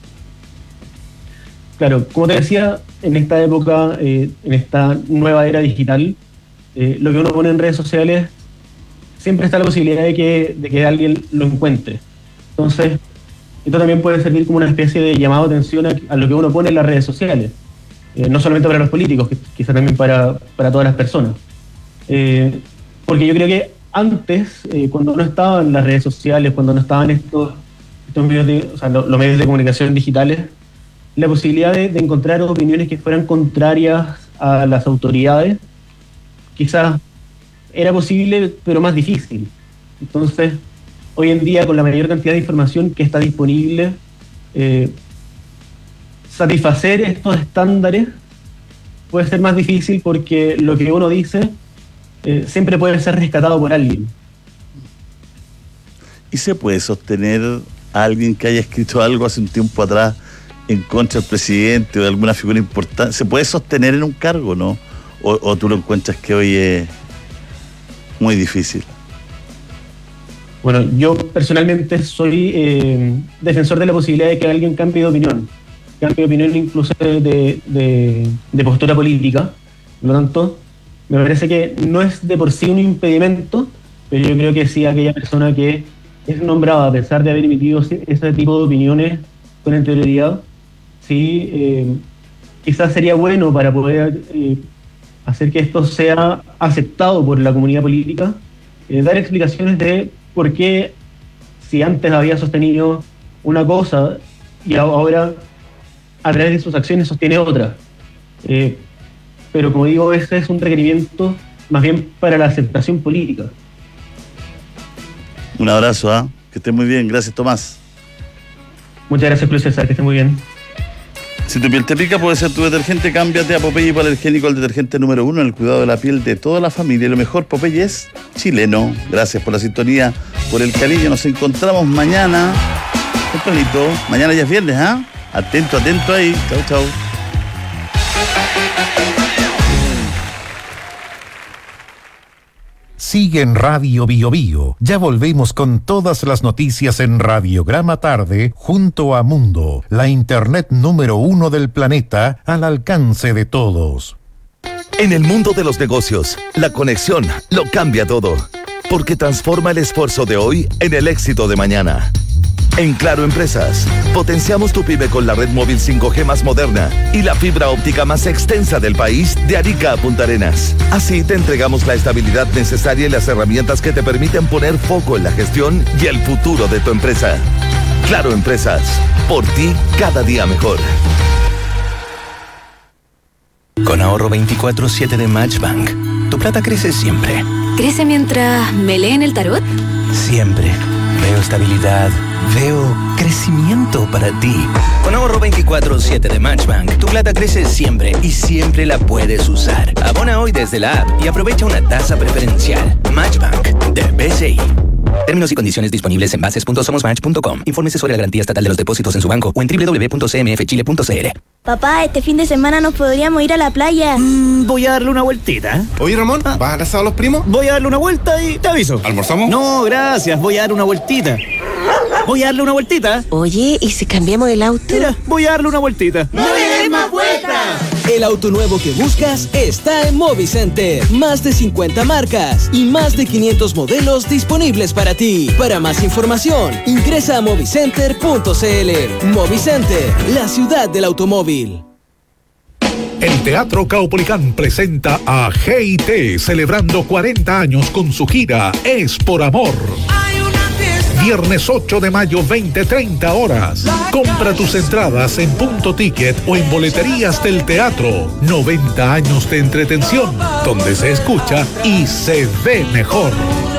Claro, como te decía, en esta época, en esta nueva era digital, lo que uno pone en redes sociales, siempre está la posibilidad de que alguien lo encuentre. Entonces, esto también puede servir como una especie de llamado de atención a lo que uno pone en las redes sociales, no solamente para los políticos, quizá también para todas las personas. Porque yo creo que antes, cuando no estaban las redes sociales, cuando no estaban estos medios los medios de comunicación digitales, la posibilidad de encontrar opiniones que fueran contrarias a las autoridades, quizás era posible, pero más difícil. Entonces, hoy en día, con la mayor cantidad de información que está disponible, satisfacer estos estándares puede ser más difícil porque lo que uno dice siempre puede ser rescatado por alguien. ¿Y se puede sostener a alguien que haya escrito algo hace un tiempo atrás en contra del presidente o de alguna figura importante? ¿Se puede sostener en un cargo, no? ¿O tú lo encuentras que hoy es muy difícil? Bueno, yo personalmente soy defensor de la posibilidad de que alguien cambie de opinión incluso de postura política. Por lo tanto, me parece que no es de por sí un impedimento, pero yo creo que sí aquella persona que es nombrada a pesar de haber emitido ese tipo de opiniones con anterioridad, sí, quizás sería bueno para poder hacer que esto sea aceptado por la comunidad política, dar explicaciones de por qué, si antes había sostenido una cosa y ahora a través de sus acciones sostiene otra. Pero como digo, ese es un requerimiento más bien para la aceptación política. Un abrazo, que estés muy bien. Gracias, Tomás. Muchas gracias, Julio César, que estés muy bien. Si tu piel te pica, puede ser tu detergente. Cámbiate a Popeye Hipoalergénico, el detergente número 1 en el cuidado de la piel de toda la familia. Y lo mejor, Popeye es chileno. Gracias por la sintonía, por el cariño. Nos encontramos mañana, tempranito. Mañana ya es viernes, Atento ahí. Chau. Sigue en Radio Bio Bio. Ya volvemos con todas las noticias en Radiograma Tarde junto a Mundo, la internet número 1 del planeta al alcance de todos. En el mundo de los negocios, la conexión lo cambia todo, porque transforma el esfuerzo de hoy en el éxito de mañana. En Claro Empresas, potenciamos tu pyme con la red móvil 5G más moderna y la fibra óptica más extensa del país de Arica a Punta Arenas. Así te entregamos la estabilidad necesaria y las herramientas que te permiten poner foco en la gestión y el futuro de tu empresa. Claro Empresas, por ti cada día mejor. Con ahorro 24/7 de Matchbank, tu plata crece siempre. ¿Crece mientras me leen el tarot? Siempre. Veo estabilidad. Veo crecimiento para ti. Con ahorro 24/7 de Matchbank, tu plata crece siempre y siempre la puedes usar. Abona hoy desde la app y aprovecha una tasa preferencial. Matchbank de BCI. Términos y condiciones disponibles en bases.somosmatch.com. Infórmese sobre la garantía estatal de los depósitos en su banco o en www.cmfchile.cl. Papá, este fin de semana nos podríamos ir a la playa. Voy a darle una vueltita. Oye, Ramón, ¿vas al asado a los primos? Voy a darle una vuelta y te aviso. ¿Almorzamos? No, gracias. Voy a dar una vueltita. Voy a darle una vueltita. Oye, ¿y si cambiamos el auto? Mira, voy a darle una vueltita. ¡No le des más vueltas! El auto nuevo que buscas está en Movicenter. Más de 50 marcas y más de 500 modelos disponibles para ti. Para más información, ingresa a movicenter.cl. Movicenter, la ciudad del automóvil. El Teatro Caupolicán presenta a G&T celebrando 40 años con su gira Es por Amor. Viernes 8 de mayo, 20:30 horas. Compra tus entradas en Punto Ticket o en boleterías del teatro. 90 años de entretención, donde se escucha y se ve mejor.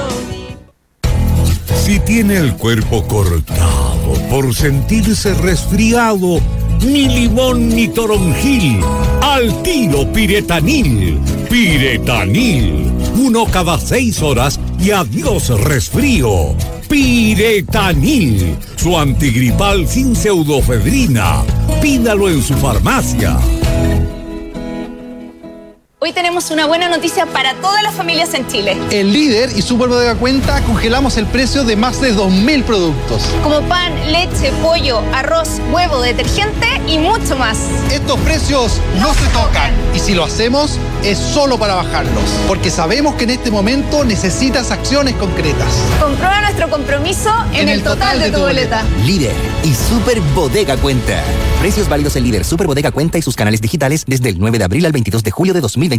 Si tiene el cuerpo cortado por sentirse resfriado, ni limón ni toronjil, al tiro Piretanil. Piretanil, 1 cada 6 horas y adiós resfrío. Piretanil, su antigripal sin pseudofedrina. Pídalo en su farmacia. Hoy tenemos una buena noticia para todas las familias en Chile. En Líder y Superbodega Cuenta congelamos el precio de más de 2.000 productos. Como pan, leche, pollo, arroz, huevo, detergente y mucho más. Estos precios no se tocan. Y si lo hacemos, es solo para bajarlos. Porque sabemos que en este momento necesitas acciones concretas. Comprueba nuestro compromiso en el total de tu boleta. Líder y Superbodega Cuenta. Precios válidos en Líder, Superbodega Cuenta y sus canales digitales desde el 9 de abril al 22 de julio de 2026.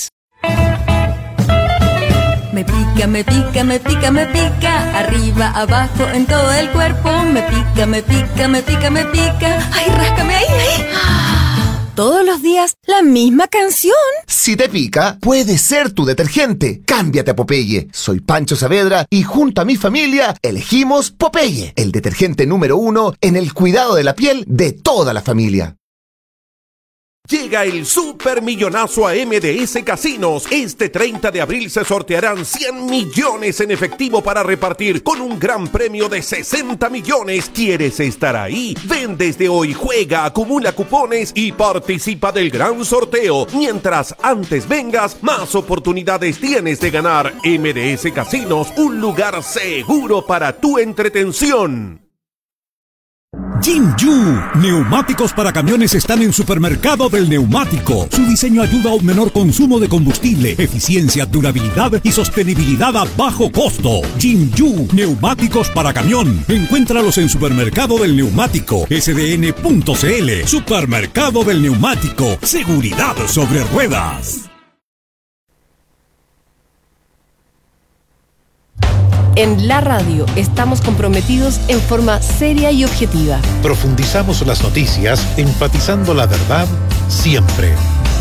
Me pica, me pica, me pica, me pica. Arriba, abajo, en todo el cuerpo. Me pica, me pica, me pica, me pica. Ay, ráscame ahí, ahí. Todos los días, la misma canción. Si te pica, puede ser tu detergente. Cámbiate a Popeye. Soy Pancho Saavedra y junto a mi familia elegimos Popeye, el detergente número 1 en el cuidado de la piel de toda la familia. Llega el supermillonazo a MDS Casinos. Este 30 de abril se sortearán 100 millones en efectivo para repartir con un gran premio de 60 millones. ¿Quieres estar ahí? Ven desde hoy, juega, acumula cupones y participa del gran sorteo. Mientras antes vengas, más oportunidades tienes de ganar. MDS Casinos, un lugar seguro para tu entretención. Jinju, neumáticos para camiones están en Supermercado del Neumático. Su diseño ayuda a un menor consumo de combustible, eficiencia, durabilidad y sostenibilidad a bajo costo. Jinju, neumáticos para camión. Encuéntralos en Supermercado del Neumático, sdn.cl. Supermercado del Neumático, seguridad sobre ruedas. En la radio estamos comprometidos en forma seria y objetiva. Profundizamos las noticias, enfatizando la verdad siempre.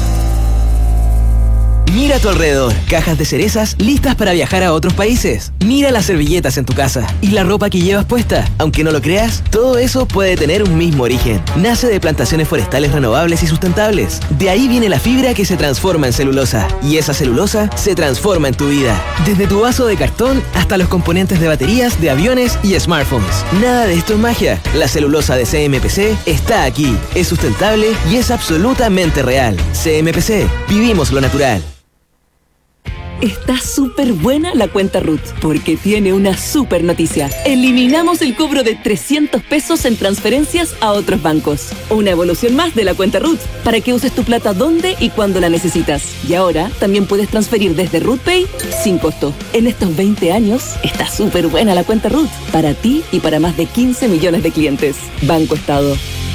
Mira a tu alrededor, cajas de cerezas listas para viajar a otros países. Mira las servilletas en tu casa y la ropa que llevas puesta. Aunque no lo creas, todo eso puede tener un mismo origen. Nace de plantaciones forestales renovables y sustentables. De ahí viene la fibra que se transforma en celulosa. Y esa celulosa se transforma en tu vida. Desde tu vaso de cartón hasta los componentes de baterías, de aviones y smartphones. Nada de esto es magia. La celulosa de CMPC está aquí. Es sustentable y es absolutamente real. CMPC, vivimos lo natural. Está súper buena la cuenta RUT, porque tiene una súper noticia. Eliminamos el cobro de 300 pesos en transferencias a otros bancos. Una evolución más de la cuenta RUT, para que uses tu plata donde y cuando la necesitas. Y ahora también puedes transferir desde RUT Pay sin costo. En estos 20 años, está súper buena la cuenta RUT, para ti y para más de 15 millones de clientes. Banco Estado.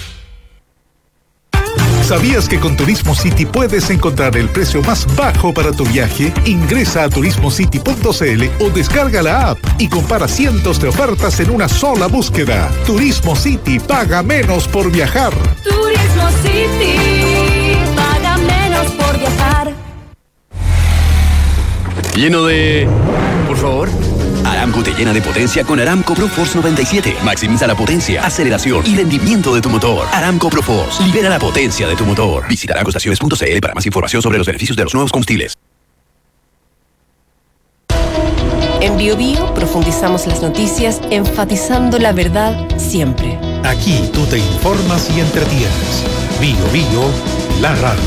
¿Sabías que con Turismo City puedes encontrar el precio más bajo para tu viaje? Ingresa a turismocity.cl o descarga la app y compara cientos de ofertas en una sola búsqueda. Turismo City, paga menos por viajar. Turismo City, paga menos por viajar. Lleno de... Por favor. Aramco te llena de potencia con Aramco ProForce 97. Maximiza la potencia, aceleración y rendimiento de tu motor. Aramco ProForce. Libera la potencia de tu motor. Visita aramcoestaciones.cl para más información sobre los beneficios de los nuevos combustibles. En BioBio profundizamos las noticias enfatizando la verdad siempre. Aquí tú te informas y entretienes. BioBio, la radio.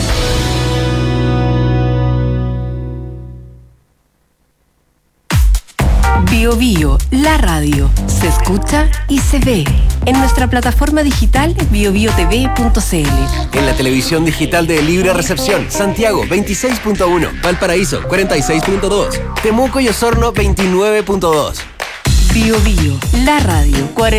BioBio, la radio. Se escucha y se ve. En nuestra plataforma digital biobiotv.cl. En la televisión digital de Libre Recepción, Santiago 26.1, Valparaíso 46.2, Temuco y Osorno 29.2. BioBio, la radio.